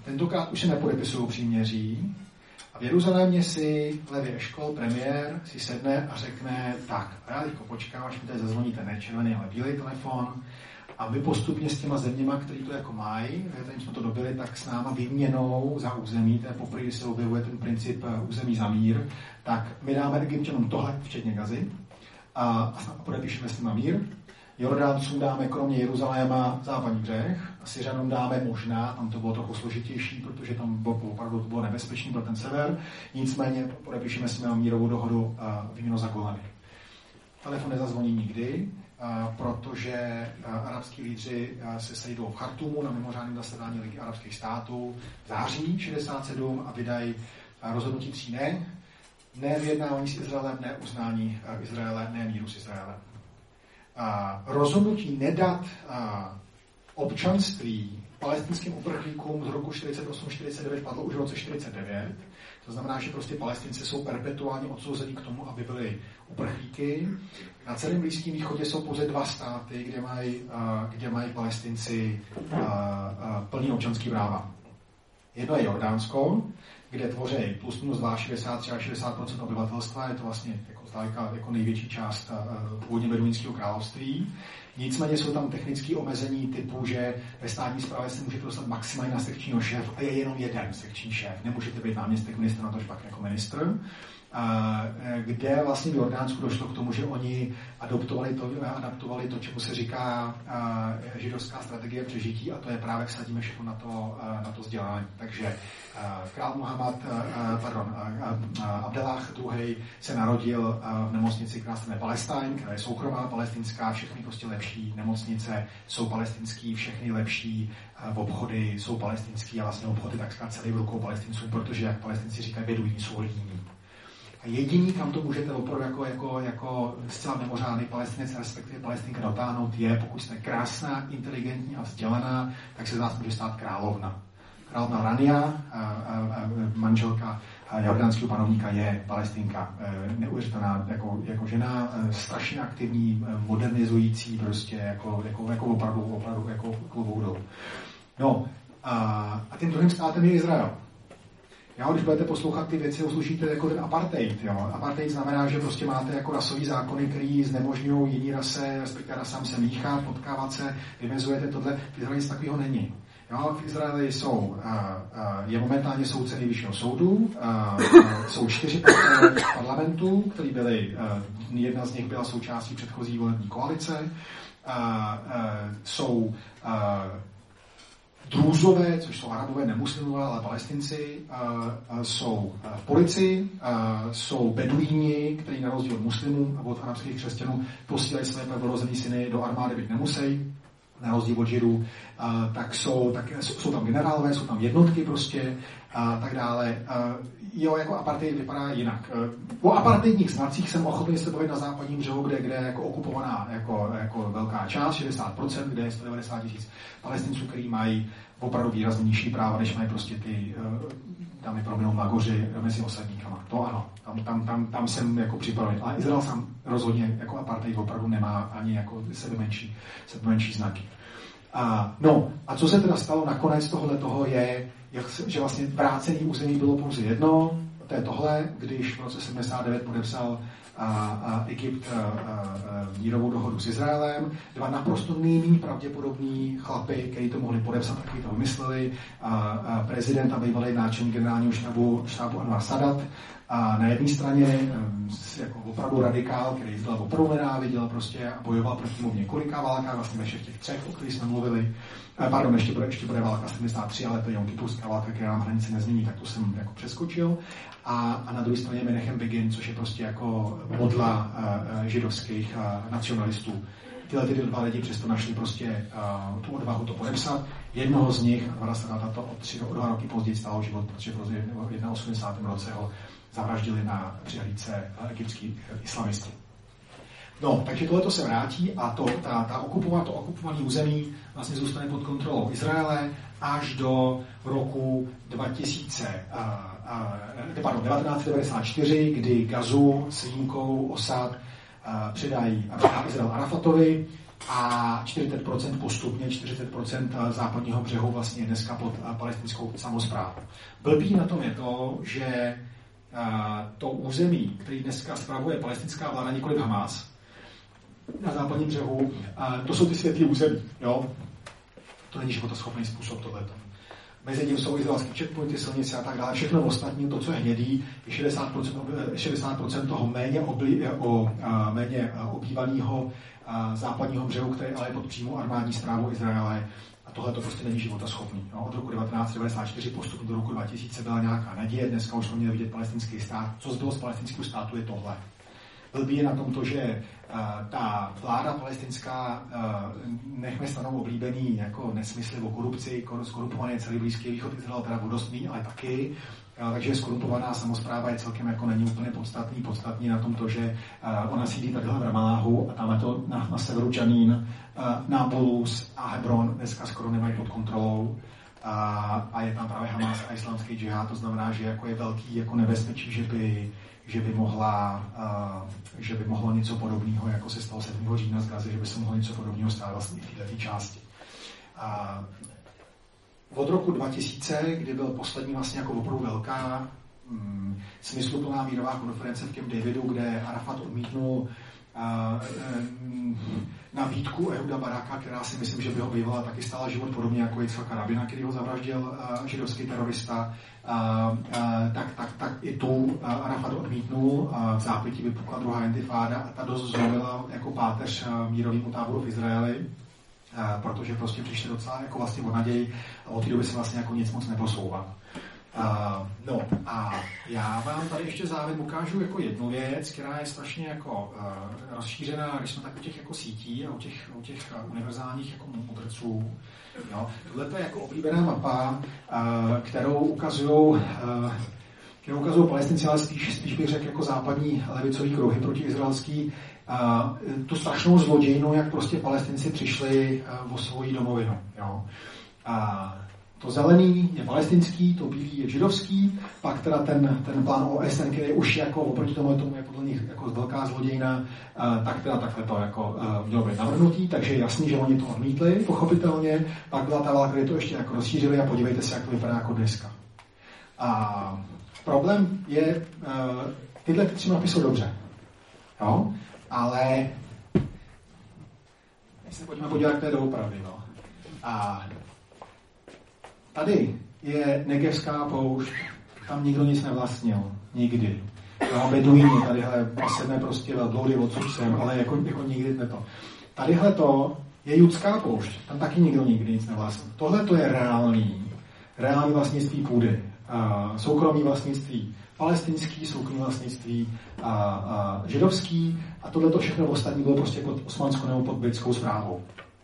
tentokrát už se nepodepisují příměří a v Jeruzalémě si Levi Eškol, premiér, si sedne a řekne tak, a já teďko počkám, až mi tady zazvoníte ne červený, ale bílej telefon a my postupně s těma zeměma, který to jako mají, tady jsme to dobili, tak s náma výměnou za území, to je poprvé, kdy se objevuje ten princip území za mír, tak my dáme Egypťanům tohle, včetně Gazy, a podepíšeme s nima mír. Jordáncům dáme kromě Jeruzaléma západní břeh, Syřanům dáme možná, tam to bylo trochu složitější, protože tam opravdu to bylo nebezpečný pro ten sever, nicméně podepíšeme s nimi mírovou dohodu výměnou za Golany. Telefon nezazvoní nikdy, protože arabský lídři se sejdou v Chartumu na mimořádném zasedání Ligy arabských států v září 67 a vydají rozhodnutí 3 ne. Ne vyjednávání s Izraelem, ne uznání Izraele, ne míru s Izraelem. Rozhodnutí nedat občanství palestinským uprchlíkům z roku 48-49 padlo už v roce 49. To znamená, že prostě Palestinci jsou perpetuálně odsouzeni k tomu, aby byli uprchlíky. Na celém Blízkém východě jsou pouze 2 státy, kde mají Palestinci plný občanský práva. Jedno je Jordánsko, kde tvoří plus minus 63-60% obyvatelstva, je to vlastně jako největší část původně beduínského království. Nicméně jsou tam technické omezení typu, že ve státní správě se můžete dostat maximálně na sekčního šéf a je jenom jeden sekční šéf. Nemůžete být náměstek ministra, na to pak jako ministr. Kde vlastně v Jordánsku došlo k tomu, že oni adaptovali to, čemu se říká židovská strategie přežití, a to je právě vsadíme všechno na to vzdělání. Takže král Abdelách II. Se narodil v nemocnici, která se jmenuje Palestine, která je soukromá palestinská, všechny prostě lepší nemocnice jsou palestinský, všechny lepší obchody jsou palestinský a vlastně obchody takřka celý v rukou Palestinců, protože, jak Palestinci říkají, beduíni jsou líní. A jediný, kam to můžete opravdu jako zcela mimořádný Palestinec, respektive Palestinka dotáhnout, je, pokud jste krásná, inteligentní a vzdělaná, tak se z vás může stát královna. Královna Rania, manželka jordánského panovníka, je Palestinka. Neuvěřitelná jako žena, strašně aktivní, modernizující, prostě jako opravdu jako klobouk dolů. No, a tím druhým státem je Izrael. Jo, když budete poslouchat ty věci, uslyšíte jako ten apartheid. Jo. Apartheid znamená, že prostě máte jako rasový zákony, který znemožňují jiný rase, respektive rasám se míchat, potkávat se, vymezujete tohle. V Izraeli nic takového není. Jo, v Izraeli je momentálně soudce nejvyššího soudu, jsou 4 parlamentů, které byly, jedna z nich byla součástí předchozí volební koalice, jsou Drúzové, což jsou Arabové, nemuslimové, ale Palestinci, jsou v policii, jsou beduíni, kteří na rozdíl od muslimů a od arabských křesťanů posílají své prvorozené syny do armády, byť nemusí, na rozdíl od Židů, tak jsou tam generálové, jsou tam jednotky prostě a tak dále. Jo, jako apartheid vypadá jinak. O apartheidních znacích jsem ochotný se bavit na západním břehu, kde je jako okupovaná jako velká část, 60%, kde je 190 000 Palestinců, který mají opravdu výrazně nižší práva, než mají prostě ty, tam je proměnou Magoři mezi osadníkama. To ano, tam jsem jako připraven. Ale Izrael sám rozhodně jako apartheid opravdu nemá ani jako sebe menší znaky. A co se teda stalo nakonec toho je, že vlastně vrácený území bylo pouze jedno, to je tohle, když v roce 79 podepsal Egypt mírovou dohodu s Izraelem. 2 naprosto nejméně pravděpodobní chlapy, kteří to mohli podepsat, taky to vymysleli. Prezident a bývalý náčelník generálního štábu Anwar Sadat. A na jedné straně jako opravdu radikál, který Izrael opravdu nenáviděl prostě a bojoval proti mu v několika válkách, vlastně ve všech těch 3, o kterých jsme mluvili. Pardon, ještě bude válka 73, ale to je Jom-Kipurská válka, která nám hranice nezmění, tak to jsem jako přeskočil. A na druhé straně Menachem Begin, což je prostě jako modla židovských nacionalistů. Tyhle 2 lidi přesto našli prostě tu odvahu to podepsat. Jednoho z nich, Anwara Sadata, to o 2 roky později stálo život, protože v 81. roce ho zavraždili na přihlídce egyptský islamisti. No, takže tohleto se vrátí a to okupované území vlastně zůstane pod kontrolou Izraele až do roku 1994, kdy Gazu s výjimkou osad předá Izrael Arafatovi. a 40% postupně, 40% západního břehu vlastně dneska pod palestinskou samosprávu. Blbý na tom je to, že to území, který dneska spravuje palestinská vláda, nikoliv Hamas, na západním břehu, to jsou ty světlý území. Jo? To není životaschopný způsob tohleto. Mezi tím jsou izraelské checkpointy, silnice a tak dále. Všechno ostatní, to, co je hnědý, je 60% toho méně obývaného západního břehu, který ale je pod přímou armádní správou Izraele. A tohle to prostě není životaschopný. No, od roku 1994 postupně do roku 2000 byla nějaká naděje, dneska už jsme měli vidět palestinský stát. Co zbylo z palestinského státu je tohle. Blbý je na tom to, že ta vláda palestinská, nechme stranou oblíbený jako nesmysly o korupci, skorumpovaný je celý Blízký východ, Izrael teda vodostný, ale taky. Takže skorumpovaná samospráva je celkem jako není úplně podstatný. Podstatný na tom to, že ona sídlí tadyhle v Ramáhu a tam je to na severu Janín, Nábolus a Hebron dneska skoro nemají pod kontrolou. A je tam právě Hamas a islámský džihad, to znamená, že jako je velký jako nebezpečí, že by mohlo něco podobného, jako se stalo 7. října z Gazy, že by se mohlo něco podobného stát vlastně v této části. Od roku 2000, kdy byl poslední vlastně jako opravdu velká smysluplná mírová konference v Camp Davidu, kde Arafat odmítnul nabídku Ehuda Baraka, která si myslím, že by ho bývala taky stála život podobně jako Jitzchaka Rabina, který ho zavraždil židovský terorista, tak i tu Arafat odmítnul. V zápětí vypukla druhá intifáda a ta dost zlomila jako páteř mírovému táboru v Izraeli, protože prostě přišli docela jako vlastně o naději a od té doby se vlastně jako nic moc neposouvá. No a já vám tady ještě závěr ukážu jako jednu věc, která je strašně jako rozšířená, když jsme tak u těch jako sítí a u těch univerzálních jako mudrců. Tohle je jako oblíbená mapa, kterou ukazují Palestinci, ale spíš bych řekl jako západní levicový kruhy proti izraelský, tu strašnou zlodějnu, jak prostě Palestinci přišli o svoji domovinu. Jo. To zelený je palestinský, to bílý je židovský, pak teda ten plán OSN, který už jako oproti tomu je podle nich jako velká zlodějina, tak teda takhle to jako mělo být navrhnutý, takže je jasný, že oni to odmítli, pochopitelně, pak byla ta válka, kde to ještě jako rozšířili a podívejte se, jak to vypadá jako dneska. Problém je, tyhle tři mapy jsou dobře, jo? Ale když se pojďme podívat, jak to je doopravdy, no. Tady je Negevská poušť, tam nikdo nic nevlastnil, nikdy. Beduíni, tadyhle sedne prostě velbloudy odsud sem, ale jako nikdy ne to. Tadyhle to je Judská poušť, tam taky nikdo nikdy nic nevlastnil. Tohle to je reální vlastnictví půdy, soukromí vlastnictví palestinský, soukromí vlastnictví židovský a tohle to všechno ostatní bylo prostě pod osmanskou nebo pod britskou správou.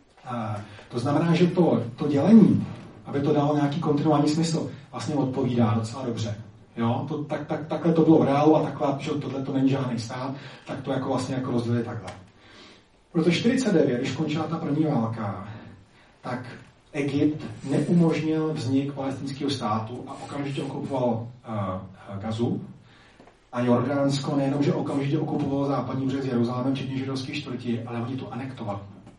To znamená, že to dělení, aby to dalo nějaký kontinuální smysl, vlastně odpovídá docela dobře. Jo? Takhle to bylo v reálu a takhle, že tohle to není žádný stát, tak to jako vlastně jako rozdělili takhle. Proto 49, když končila ta první válka, tak Egypt neumožnil vznik palestinského státu a okamžitě okupoval Gazu. A Jordánsko nejenom, že okamžitě okupovalo západní břeh s Jeruzalémem, včetně židovských čtvrtí, ale oni to anektovali.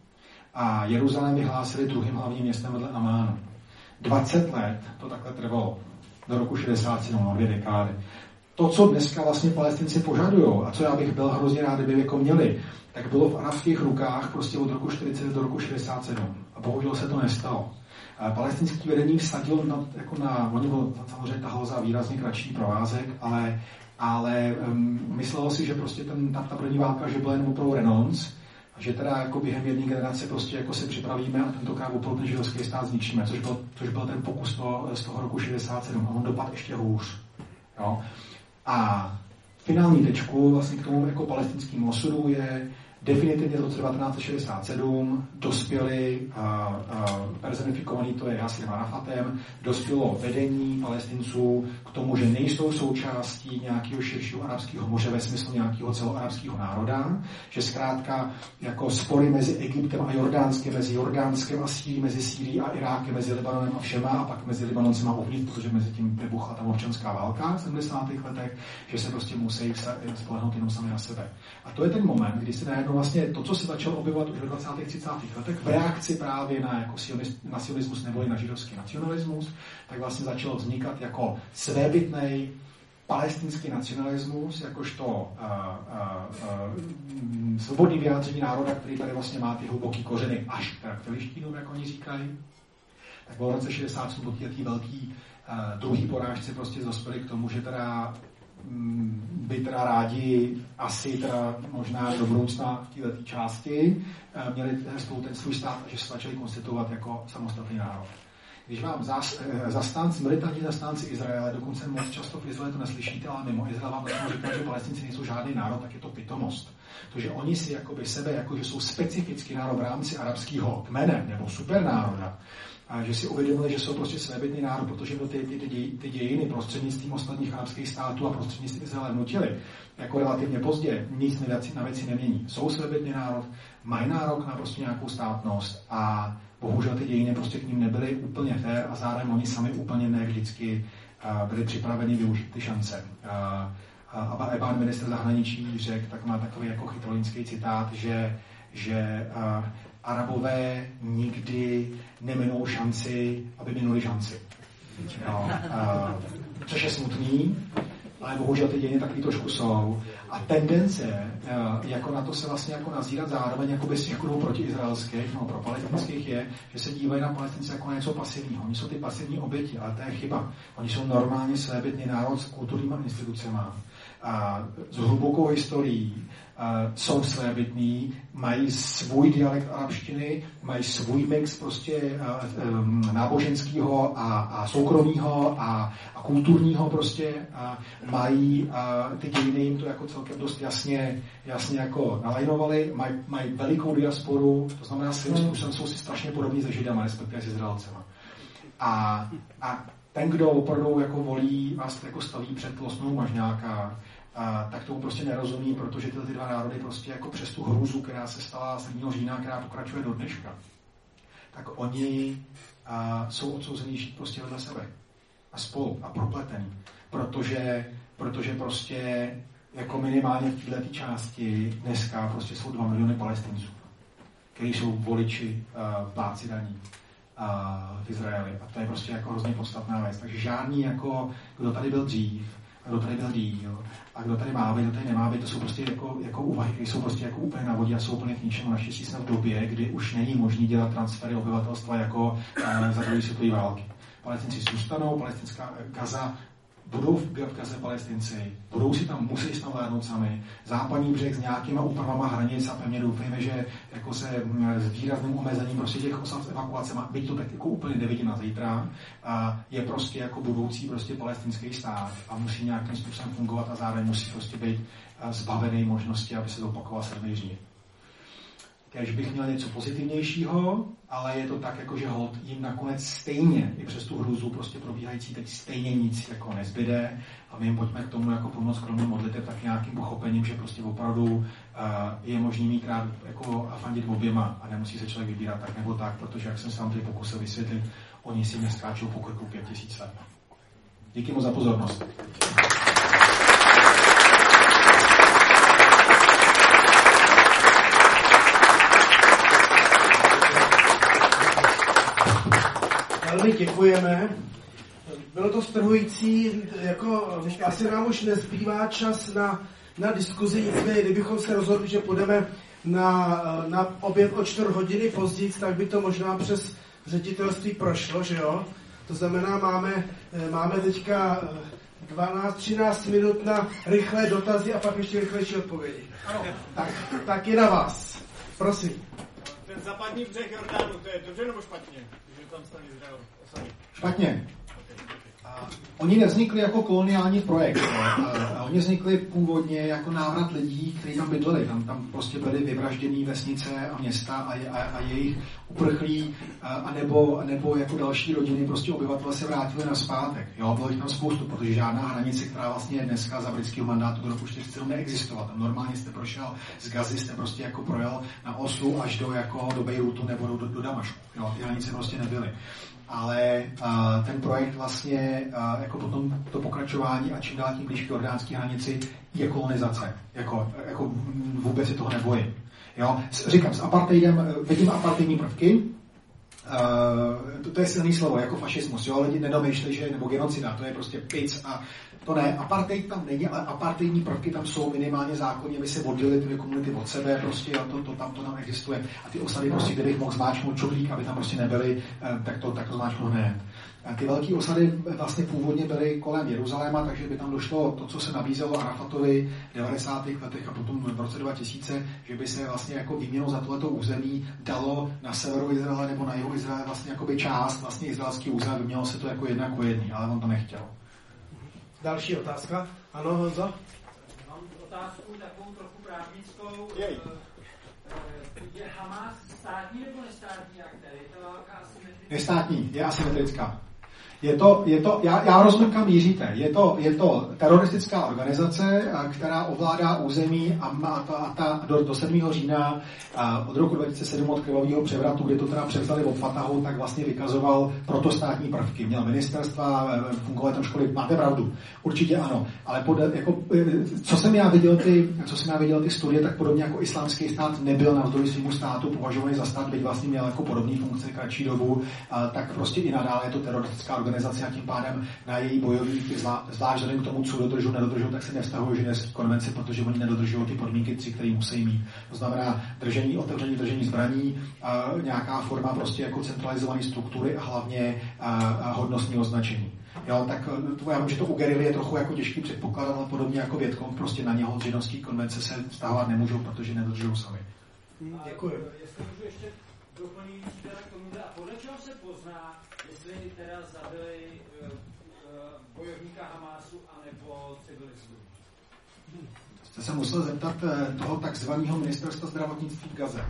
A Jeruzalém vyhlásili druhým hlavním městem vedle Amánu. 20 let to takhle trvalo. Do roku 67, 2 dekády. To, co dneska vlastně Palestinci požadujou, a co já bych byl hrozně rád, kdyby jako měli, tak bylo v arabských rukách prostě od roku 40 do roku 67. A bohužel se to nestalo. Palestinský vedení vsadilo oni bylo samozřejmě tahlo za výrazně kratší provázek, ale myslelo si, že prostě ta první válka, že byla jen opravdu renonc, a že teda jako během jedné generace prostě jako se připravíme a tentokrát opravdu ten židovský stát zničíme, což byl ten pokus z toho roku 67 a on dopadl ještě hůř. Jo? A finální tečku vlastně k tomu jako palestinskému osudu je definitivně v roce 1967 dospěli personifikovaný, to je Jasirem Arafatem, dospělo vedení Palestinců k tomu, že nejsou součástí nějakého širšího arabského moře ve smyslu nějakého celoarabského národa, že zkrátka jako spory mezi Egyptem a Jordánskem, mezi Jordánskem a Sýrií, mezi Sýrií a Irákem, mezi Libanonem a všema a pak mezi Libanoncema uvnitř, protože mezi tím vybuchla tam občanská válka v 70. letech, že se prostě musí spolehnout jenom sami na sebe. A to je ten moment, kdy se najednou vlastně to, co se začalo objevovat už ve 20. 30. letech v reakci právě na jako sionismus nebo na židovský nacionalismus, tak vlastně začalo vznikat jako svébytnej palestinský nacionalismus, jakožto svobodný vyjádření národa, který tady vlastně má ty hluboký kořeny až k Filištínům, jak oni říkají. Tak bylo v roce 68 po této velký druhý porážce prostě dospěli k tomu, že teda by teda rádi asi teda možná do budoucna v této části měli spolu ten svůj stát a že se začali konstituovat jako samostatný národ. Když vám militantní zastánci Izraele, dokonce moc často v Izraeli to neslyšíte, ale mimo Izrael vám říkají, že Palestinci nejsou žádný národ, tak je to pitomost. To, že oni si jakoby sebe, jako že jsou specifický národ v rámci arabského kmene nebo supernároda, a že si uvědomili, že jsou prostě svébytný národ, protože byl ty dějiny prostřednictvím ostatních arabských států a prostřednictvím Izraele nutili, jako relativně pozdě, nic na věci nemění. Jsou svébytný národ, mají nárok na prostě nějakou státnost a bohužel ty dějiny prostě k ním nebyly úplně fér a zároveň oni sami úplně ne vždycky byli připraveni využít ty šance. A pan ministr zahraničí řekl, tak má takový jako chytrolínský citát, že Arabové nikdy neminou šanci, aby minuli šanci. No, což je smutný, ale bohužel ty dějiny takový trošku jsou. A tendence, jako na to se vlastně jako nazírat zároveň jako bez těch kruhů protiizraelských, no pro palestinských je, že se dívají na Palestince jako na něco pasivního. Oni jsou ty pasivní oběti, ale to je chyba. Oni jsou normálně svébytný národ s kulturníma institucemi, s hlubokou historií, jsou svébytný, mají svůj dialekt arabštiny, mají svůj mix prostě náboženského a soukromého a kulturního prostě, mají ty dějiny jim to jako celkem dost jasně jako nalajnovali, mají velikou diasporu, to znamená svým způsobem jsou si strašně podobní se Židama, respektive s Izraelcema. A ten, kdo opravdu jako volí vás jako staví před losnou mažňáka, tak tomu prostě nerozumí, protože ty dva národy prostě jako přes tu hrůzu, která se stala 7. října, která pokračuje do dneška, tak oni jsou odsouzení žít prostě vedle sebe a spolu a propletený, protože prostě jako minimálně v této části dneska prostě jsou 2 miliony Palestinců, kteří jsou voliči plátci daní v Izraeli a to je prostě jako hrozně podstatná věc. Takže žádný jako, kdo tady byl dřív, kdo tady byl díl a kdo tady má být, kdo tady nemá být, to jsou prostě jako úvahy, které jsou prostě jako úplně na vodě a jsou úplně k ničemu. Naštěstí jsme v době, kdy už není možné dělat transfery obyvatelstva jako za druhé světové války. Palestinci zůstanou, palestinská Gaza, budou v Gaze Palestinci, musí si tam vládnout sami. Západní břeh s nějakýma úpravama hranic a pevně doufejme, že jako se s výrazným omezením prostě těch osav s evakuacemi, byť to tak jako úplně nevidím na zítra, je prostě jako budoucí prostě palestinský stát a musí nějakým způsobem fungovat a zároveň musí prostě být zbavený možnosti, aby se zopakoval 7. říjen. Kéž bych měl něco pozitivnějšího, ale je to tak, jako že hold jim nakonec stejně, i přes tu hrůzu prostě probíhající, teď stejně nic jako nezbyde a my jim pojďme k tomu jako pomoct kromě modliteb tak nějakým pochopením, že prostě opravdu je možný mít rád jako a fandit oběma a nemusí se člověk vybírat tak nebo tak, protože jak jsem se vám tady pokusil vysvětlit, oni si neskáčou po krku 5000 let. Díky moc za pozornost. Velmi děkujeme. Bylo to strhující, jako asi nám už nezbývá čas na diskuzi, nicméně kdybychom se rozhodli, že půjdeme na oběd o 4 hodiny později, tak by to možná přes ředitelství prošlo, že jo? To znamená, máme teďka 12-13 minut na rychlé dotazy a pak ještě rychlejší odpovědi. Ano. Tak je na vás. Prosím. Ten západní břeh Jordánu, to je dobře nebo špatně? Že tam stane Izrael osadit? Špatně. Oni nevznikli jako koloniální projekt. Oni vznikli původně jako návrat lidí, kteří tam bydleli. Tam prostě byly vyvražděné vesnice a města a jejich uprchlí, anebo jako další rodiny, prostě obyvatelé se vrátili nazpátek. Jo, bylo jich tam spoustu, protože žádná hranice, která vlastně dneska za britského mandátu do roku 1947 neexistovala. Tam normálně jste prošel z Gazy, jste prostě jako projel na Oslu až do Bejrutu nebo do Damašku. Jo, ty hranice prostě nebyly. ale ten projekt vlastně jako potom to pokračování a čím dál tím blíž k jordánské hranici je kolonizace. Jako vůbec si toho nebojím. Jo? Říkám, s apartheidem vidím apartheidní prvky, to je silný slovo, jako fašismus, jo, lidi nedomýšlí, že nebo genocida, to je prostě pic a to ne, apartheid tam není, ale apartheidní prvky tam jsou minimálně zákonně, aby se oddělily ty komunity od sebe, prostě jo, to tam existuje a ty osady prostě, kde bych mohl zmáčknout čudlík, aby tam prostě nebyly, tak to zmáčknout ne. Ty velké osady vlastně původně byly kolem Jeruzaléma, takže by tam došlo to, co se nabízelo Arafatovi v 90. letech a potom v roce 2000, že by se vlastně jako výměnou za tohleto území dalo na severu Izraele nebo na jihu Izraele vlastně jakoby část vlastně izraelský území, vyměnilo se to jako 1:1, ale on to nechtěl. Další otázka. Ano, Honzo? Mám otázku takovou trochu právnickou. Je Hamas státní nebo nestátní aktér? Je to válka asymetrická? Nestátní, je asymetrická. Já rozumím, kam míříte. Je to teroristická organizace, která ovládá území a do 7. října od roku 2007 od krvavého převratu, kdy to teda převzali od Fatahu, tak vlastně vykazoval protostátní prvky. Měl ministerstva, fungovaly tam školy, máte pravdu. Určitě ano. Ale co jsem já viděl ty studie, tak podobně jako islámský stát nebyl navzdory svému státu považovaný za stát, byť vlastně měl jako podobný funkce kratší dobu, tak prostě i nadále je to teroristická organizace a tím pádem na její bojovníky, zvlášť vzhledem k tomu, co nedodržují, tak se nevztahují ženevské konvence, protože oni nedodržují ty podmínky 3, které musí mít. To znamená otevření držení zbraní, nějaká forma prostě jako centralizované struktury a hlavně hodnostní označení. Jo, tak já vím, že to u Gerily je trochu jako těžký předpoklad, ale podobně jako Větkong, prostě na něho ženevské konvence se vztahovat nemůžou, protože nedodržují sami. Děkuji. Jestli můžu ještě doplnit k tomuhle, a podle čeho se pozná, jestli teda zabili bojovníka Hamásu anebo civilistů? Jste se musel zeptat toho takzvaného ministerstva zdravotnictví v Gaze.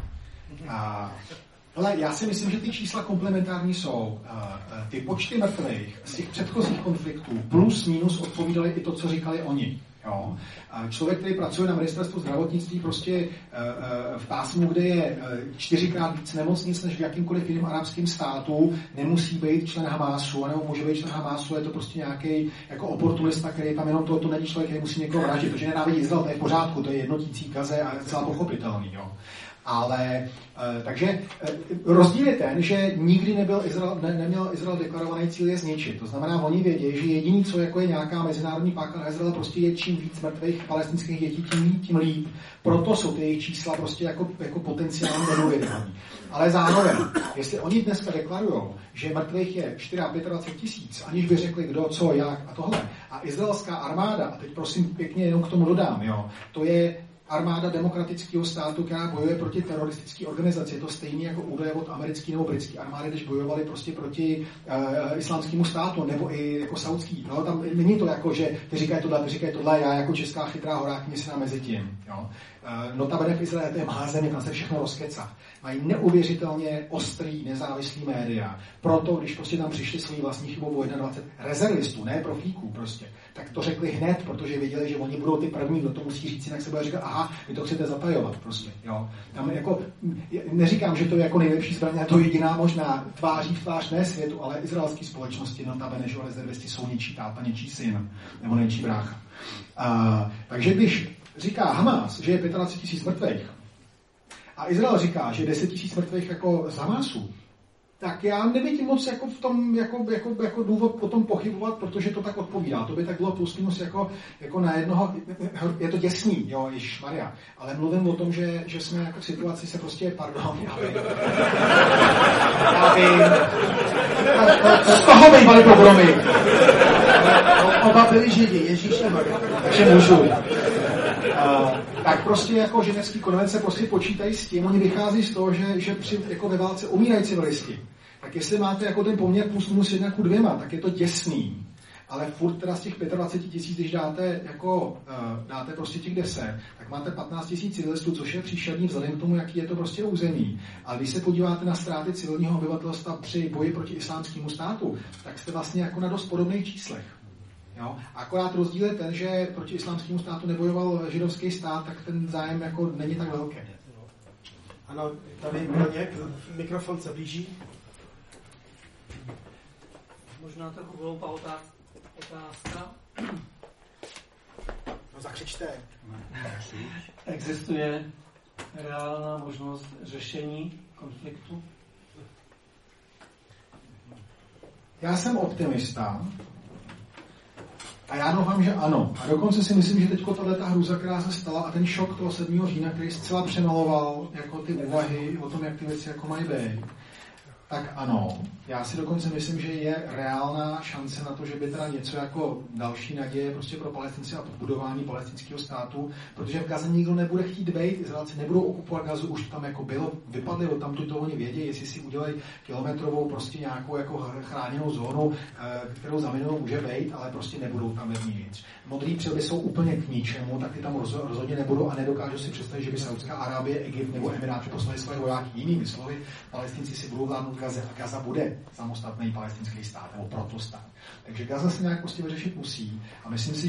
Ale já si myslím, že ty čísla komplementární jsou. Ty počty mrtvých z těch předchozích konfliktů plus minus odpovídaly i to, co říkali oni. Jo. Člověk, který pracuje na ministerstvu zdravotnictví, prostě v pásmu, kde je 4krát víc nemocnic než v jakýmkoliv jiném arabském státu, nemusí být člen Hamásu, nebo může být člen Hamásu, je to prostě nějaký jako oportunista, který tam jenom to není člověk, který musí někoho vraždit, protože nenávidí Izrael, to je v pořádku, to je jednotící Gaze a je celá pochopitelný. Jo. Ale takže rozdíl je ten, že nikdy neměl Izrael deklarovaný cíl je zničit. To znamená, oni vědí, že jediný, co jako je nějaká mezinárodní páka na Izrael, prostě je čím víc mrtvých palestinských dětí, tím líp. Proto jsou ty jejich čísla prostě jako potenciálně neuvěřitelné. Ale zároveň, jestli oni dneska deklarujou, že mrtvých je 25 tisíc, aniž by řekli kdo, co, jak a tohle, a izraelská armáda, a teď prosím pěkně jenom k tomu dodám, jo, to je armáda demokratického státu, která bojuje proti teroristické organizaci. Je to stejné jako údaje od americké nebo britské armády, když bojovali prostě proti islámskému státu, nebo i jako saudský. No, tam není to jako, že ty říkají tohle, já jako česká chytrá horákyně si mezi tím. Jo. Notabene v Izraeli to je malá země, tam se všechno rozkecá. Mají neuvěřitelně ostrý, nezávislý média. Proto, když prostě tam přišli svojí vlastní chybou 21 rezervistů, ne profíků prostě, tak to řekli hned, protože věděli, že oni budou ty první, kdo to musí říct, jinak se bude říkat, aha, vy to chcete zatajovat prostě. Jo. Tam jako, neříkám, že to je jako nejlepší zbraň, to je jediná možná tváří v tvář ne světu, ale izraelské společnosti, notabene, že rezervisti jsou něčí táta, něčí syn, nebo něčí brácha. Takže když říká Hamas, že je 25 tisíc mrtvých, a Izrael říká, že je 10 tisíc mrtvých jako z Hamasu, tak já nevidím moc jako v tom jako důvod potom pochybovat, protože to tak odpovídá. To by tak bylo plus minus jako na jednoho, je to děsný, jo, ježišmarja, ale mluvím o tom, že jsme jako v situaci se prostě, pardon, z toho bývaly pogromy. Oba byli Židi, ježišmarja. Takže můžu. Tak prostě jako ženevský konvence prostě počítají s tím, oni vychází z toho, že při, jako ve válce umírají civilisti. Tak jestli máte jako ten poměr plus minus 1:2, tak je to děsný. Ale furt teda z těch 25 tisíc, když dáte prostě těch 10, tak máte 15 tisíc civilistů, což je příšerný vzhledem k tomu, jaký je to prostě území. Ale když se podíváte na ztráty civilního obyvatelstva při boji proti islámskému státu, tak jste vlastně jako na dost podobných číslech. Jo? Akorát rozdíl je ten, že proti islámskému státu nebojoval židovský stát, tak ten zájem jako není tak velký. Ano, tady pro ně, mikrofon se blíží. možná trochu hloupá otázka. No zakřičte. Existuje reálná možnost řešení konfliktu? Já jsem optimista a já doufám, že ano. A dokonce si myslím, že teďko tato hrůza, která se stala a ten šok toho 7. října, který zcela přemaloval jako ty úvahy o tom, jak ty věci jako mají být, tak ano. Já si dokonce myslím, že je reálná šance na to, že by teda něco jako další naděje prostě pro Palestince a budování palestinského státu, protože v Gaze nikdo nebude chtít být, Izraelci nebudou okupovat Gazu, už tam jako bylo, vypadli od tamtud to oni vědí, jestli si udělají kilometrovou prostě nějakou jako chráněnou zónu, kterou za minutou může být, ale prostě nebudou tam vevnitř. Modrý přilby jsou úplně k ničemu, tak ty tam rozhodně nebudou a nedokážu si představit, že by Saudská Arábie, Egypt nebo Emiráty poslali své vojáky. Jinými slovy, Palestinci si budou vládnout Gaze a Gaza bude samostatný palestinský stát nebo protostát. Takže Gaza se nějak prostě vyřešit musí a myslím si,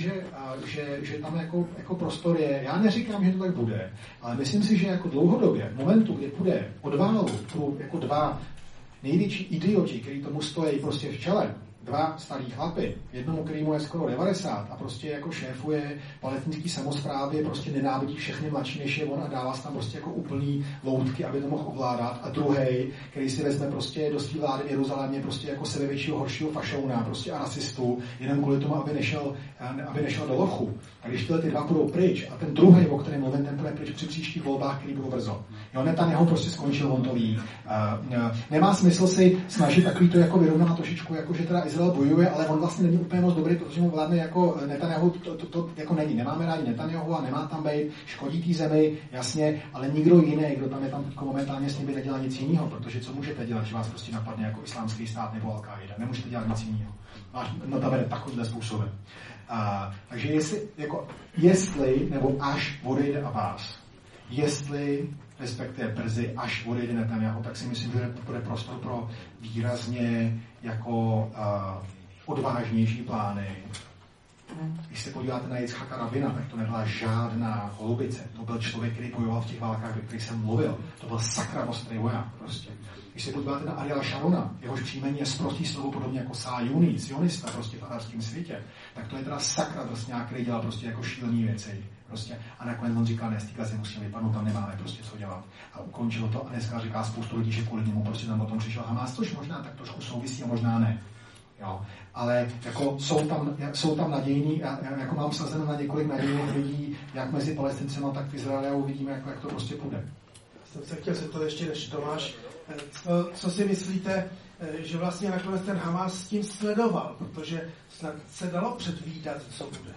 že tam jako prostor je. Já neříkám, že to tak bude, ale myslím si, že jako dlouhodobě, v momentu, kdy půjde od válu, jako dva největší idioti, který tomu stojí prostě v čele, dva starý chlapy, jednomu, kterýmu je skoro 90 a prostě jako šéfuje palestinský samosprávě, prostě nenávidí všechny mladší než je on a dává se tam prostě jako úplný loutky, aby to mohl ovládat, a druhej, který si vezme prostě do svý vlády v Jeruzalémě prostě jako sebevětšího horšího fašouna prostě a rasistu, jenom kvůli tomu, aby nešel do lochu. A když ty dva budou pryč a ten druhej, o kterém mluvím, ten bude pryč při příštích volbách, který budou brzo. Jo, Netanyahu prostě skončil, on to ví. Nemá smysl si snažit takový to jako vyrovnat trošičku, jako že teda Izrael bojuje, ale on vlastně není úplně moc dobrý, protože mu vládne jako Netanyahu, to jako není. Nemáme rádi Netanyahu a nemá tam být, škodí té zemi, jasně, ale nikdo jiný, kdo tam je tam momentálně s nimi nedělá nic jiného, protože co můžete dělat, že vás prostě napadne jako islámský stát nebo Al-Qaida? Nemůžete dělat nic jiného. No to vede takovýmhle způsobem. Takže jestli, nebo až odejde Abbas, jestli respektive brzy, až odejde Netanyahu, tak si myslím, že bude prostor pro výrazně jako odvážnější plány. Když se podíváte na Jitzchaka Rabina, tak to nebyla žádná holubice. To byl člověk, který bojoval v těch válkách, ve kterých jsem mluvil. To byl sakra ostrý voják prostě. Když se podíváte na Ariela Sharona, jehož příjmení je sprostý slovo podobně jako Sájuni, sionista prostě v arabském světě, tak to je teda sakra drsňák, který dělal prostě jako šílený věci. Prostě. A nakonec on říká, ne, z té Gazy musíme vypadnout, tam nemáme prostě co dělat. A ukončilo to a dneska říká spoustu lidí, že kvůli němu prostě tam potom přišel Hamas, což možná tak trošku souvisí a možná ne. Jo. Ale jako jsou tam nadějní, jako mám sazeno na několik nadějných lidí, jak mezi Palestincema, tak v Izraeli, a uvidíme, jak to prostě půjde. Jsem se chtěl to ještě než Tomáš. Co si myslíte, že vlastně nakonec ten Hamas s tím sledoval, protože snad se dalo předvídat, co bude?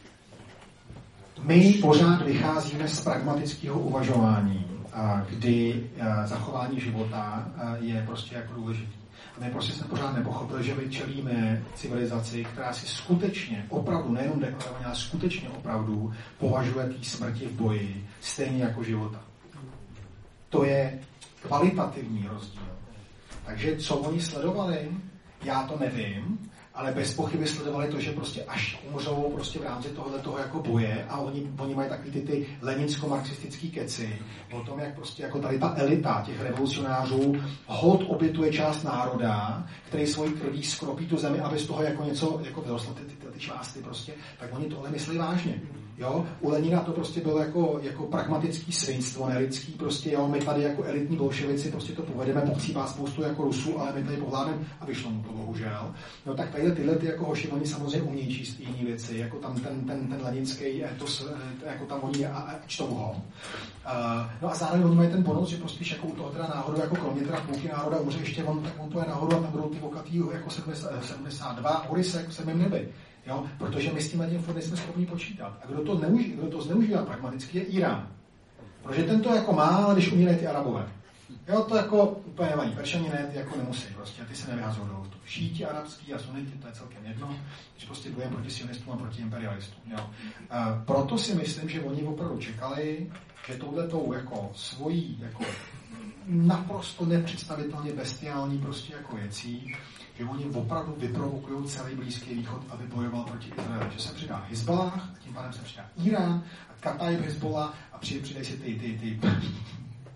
My pořád vycházíme z pragmatického uvažování, kdy zachování života je prostě jako důležitý. A my prostě jsme pořád nepochopili, že my čelíme civilizaci, která si skutečně, opravdu, nejenom deklarovaně, ale skutečně opravdu považuje té smrti v boji stejně jako života. To je kvalitativní rozdíl. Takže co oni sledovali, já to nevím, ale bez pochyby sledovali to, že prostě až umřou prostě v rámci tohoto jako boje a oni mají takový ty leninsko-marxistický keci o tom, jak prostě jako tady ta elita těch revolucionářů hod obětuje část národa, který svojí krví skropí tu zemi, aby z toho jako něco jako vyrostlo ty částy prostě, tak oni tohle myslí vážně. Jo? U Lenina to prostě bylo jako pragmatický svinstvo, nelidský, prostě jo, my tady jako elitní bolševici prostě to povedeme, pocípá spoustu jako Rusů, ale my tady povládneme a vyšlo mu to bohužel. No tak tady tyhle ty jako hoši, oni samozřejmě umějí číst jiné věci, jako tam ten leninský etos, jako tam oni a čtou ho. No a zároveň oni mají ten bonus, že prostě jako u toho teda náhodou, jako kromě teda půlky národa umře ještě on, tak on poje nahoru a tam budou ty vokatý jako 72 hory se jako semím nebi. Jo? Protože my s tím furt nejsme schopni počítat. A kdo to zneužívá pragmaticky, je Irán. Protože ten to jako má, ale když umírají ty Arabové. Jo, to jako úplně nevadí. Peršani ne, ty jako nemusí prostě. Ty se nevyhazují do to. Šíti arabský a suniti, to je celkem jedno. Když prostě bojujeme proti sionistům a proti imperialistům. Jo. Proto si myslím, že oni opravdu čekali, že touhletou jako svojí jako naprosto nepředstavitelně bestiální prostě jako věcí, že oni opravdu vyprovokují celý Blízký východ, aby bojoval proti Izraeli. Že se přidá Hizballah, tím pádem se přidá Irán, a Kataib Hizbollah a přidají si ty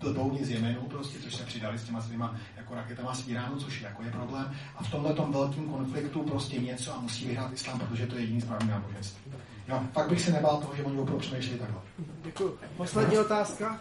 blbouni z Jemenu, prostě, což se přidali s těma svýma jako raketama z Iránu, což jako je problém. A v tomhletom velkém konfliktu prostě něco a musí vyhrát islám, protože to je jediný správný náboženství. Jo, fakt bych se nebál toho, že oni opravdu přemýšleli takhle. Děkuji. Poslední otázka?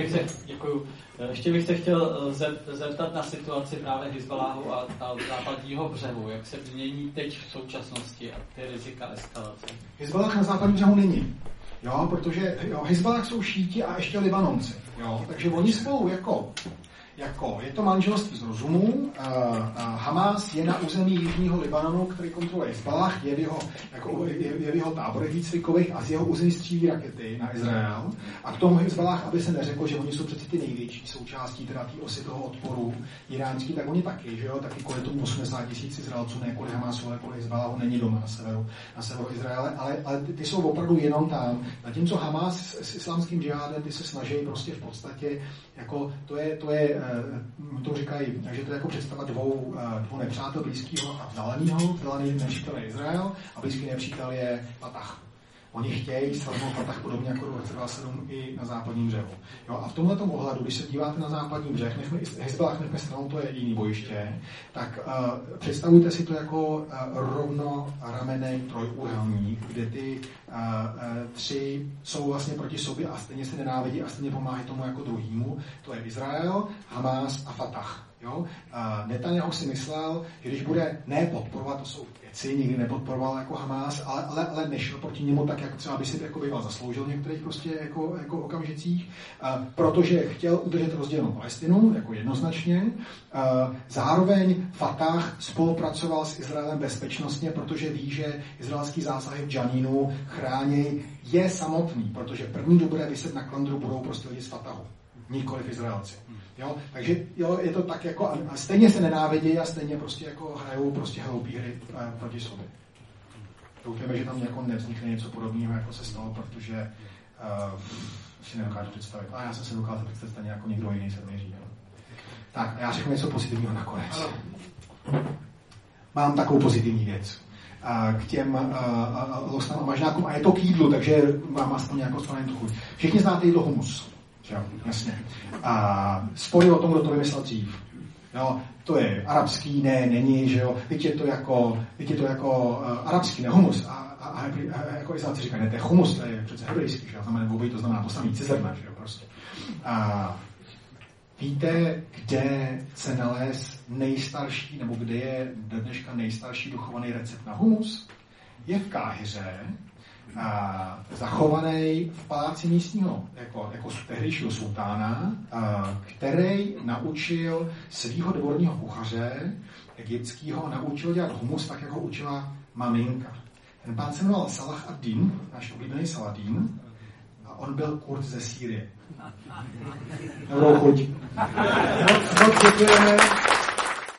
Ještě bych se chtěl zeptat na situaci právě Hizbaláhu a západního břehu. Jak se mění teď v současnosti a ty rizika eskalace? Hizbalách na západním břehu není. Jo, protože Hizbalách jsou šíti a ještě Libanonci. Jo, takže oni spolu jako je to manželství z rozumu. Hamas je na území jižního Libanonu, který kontroluje Hizbalách, je v jeho táborech výcvikových a z jeho území střílí rakety na Izrael. A k tomu Hizbalách, aby se neřeklo, že oni jsou přeci ty největší součástí teda té osy toho odporu iránský, tak oni taky, že jo, taky kvůli tomu 80 000 Izraelců, ne kvůli Hamasu, ale kvůli Hizbaláhu není doma na severu Izraele, ale ty jsou opravdu jenom tam. Zatímco Hamas s islámským džihádem, ty se snaží prostě v podstatě, jako to je to říkají, takže to je jako představa dvou nepřátel, blízkého a vzdáleného. Vzdálený nepřítel je Izrael a blízký nepřítel je Fatah. Oni chtějí svrhnout Fatah podobně jako v roce 2007 i na západním břehu. Jo, a v tomhletom ohledu, když se díváte na západní břeh, Hezbollah nechme stranou, to je jiný bojiště, tak představujte si to jako rovnoramenný trojúhelník, kde ty tři jsou vlastně proti sobě a stejně se nenávidí a stejně pomáhají tomu jako druhýmu. To je Izrael, Hamas a Fatah. Jo? Netanyahu si myslel, že když bude nepodporovat, to jsou věci, nikdy nepodporoval jako Hamas, ale nešel proti němu tak, jak třeba by si jako býval zasloužil v některých prostě jako okamžicích, protože chtěl udržet rozdělenou Palestinu, jako jednoznačně. Zároveň Fatah spolupracoval s Izraelem bezpečnostně, protože ví, že izraelský zásahy v Džanínu chrání je samotný, protože první, kdo bude vyset na klandru, budou prostě lidi z Fatahu, nikoliv Izraelci. Jo? Takže jo, je to tak jako, a stejně se nenávidí a stejně prostě jako hrajou prostě hloupý hry proti sobě. Doufáme, že tam jako nevznikne něco podobného, jako se stalo, protože si nedokážu představit. A já jsem se dokázal představit stejně jako někdo jiný se měří. Jo? Tak, a já řeknu něco pozitivního nakonec. Mám takovou pozitivní věc. K těm losnám a mažňákům, a je to k jídlu, takže mám aspoň nějakou stvanou chuť. Všichni znáte jídlo humus. Jo, jasně. A spory o tom, kdo to vymyslel dřív. Jo, to je arabský, ne, není, že jo. Teď je to jako arabský, ne humus. A jako Izraelci říkají, ne, to je humus, to je přece hebrejský, že jo. To znamená to samý cizrna, že jo, prostě. A víte, kde se nalez nejstarší, nebo kde je do dneška nejstarší dochovaný recept na humus? Je v Káhiře, zachovaný v paláci místního, jako tehdejšího sultána, který naučil svýho dvorního kuchaře egyptského, naučil dělat humus tak, jak ho učila maminka. Ten pán se jmenoval Salah ad-Din, náš oblíbený Saladín, a on byl Kurd ze Sýrie. Dobrou chuť. Moc děkujeme.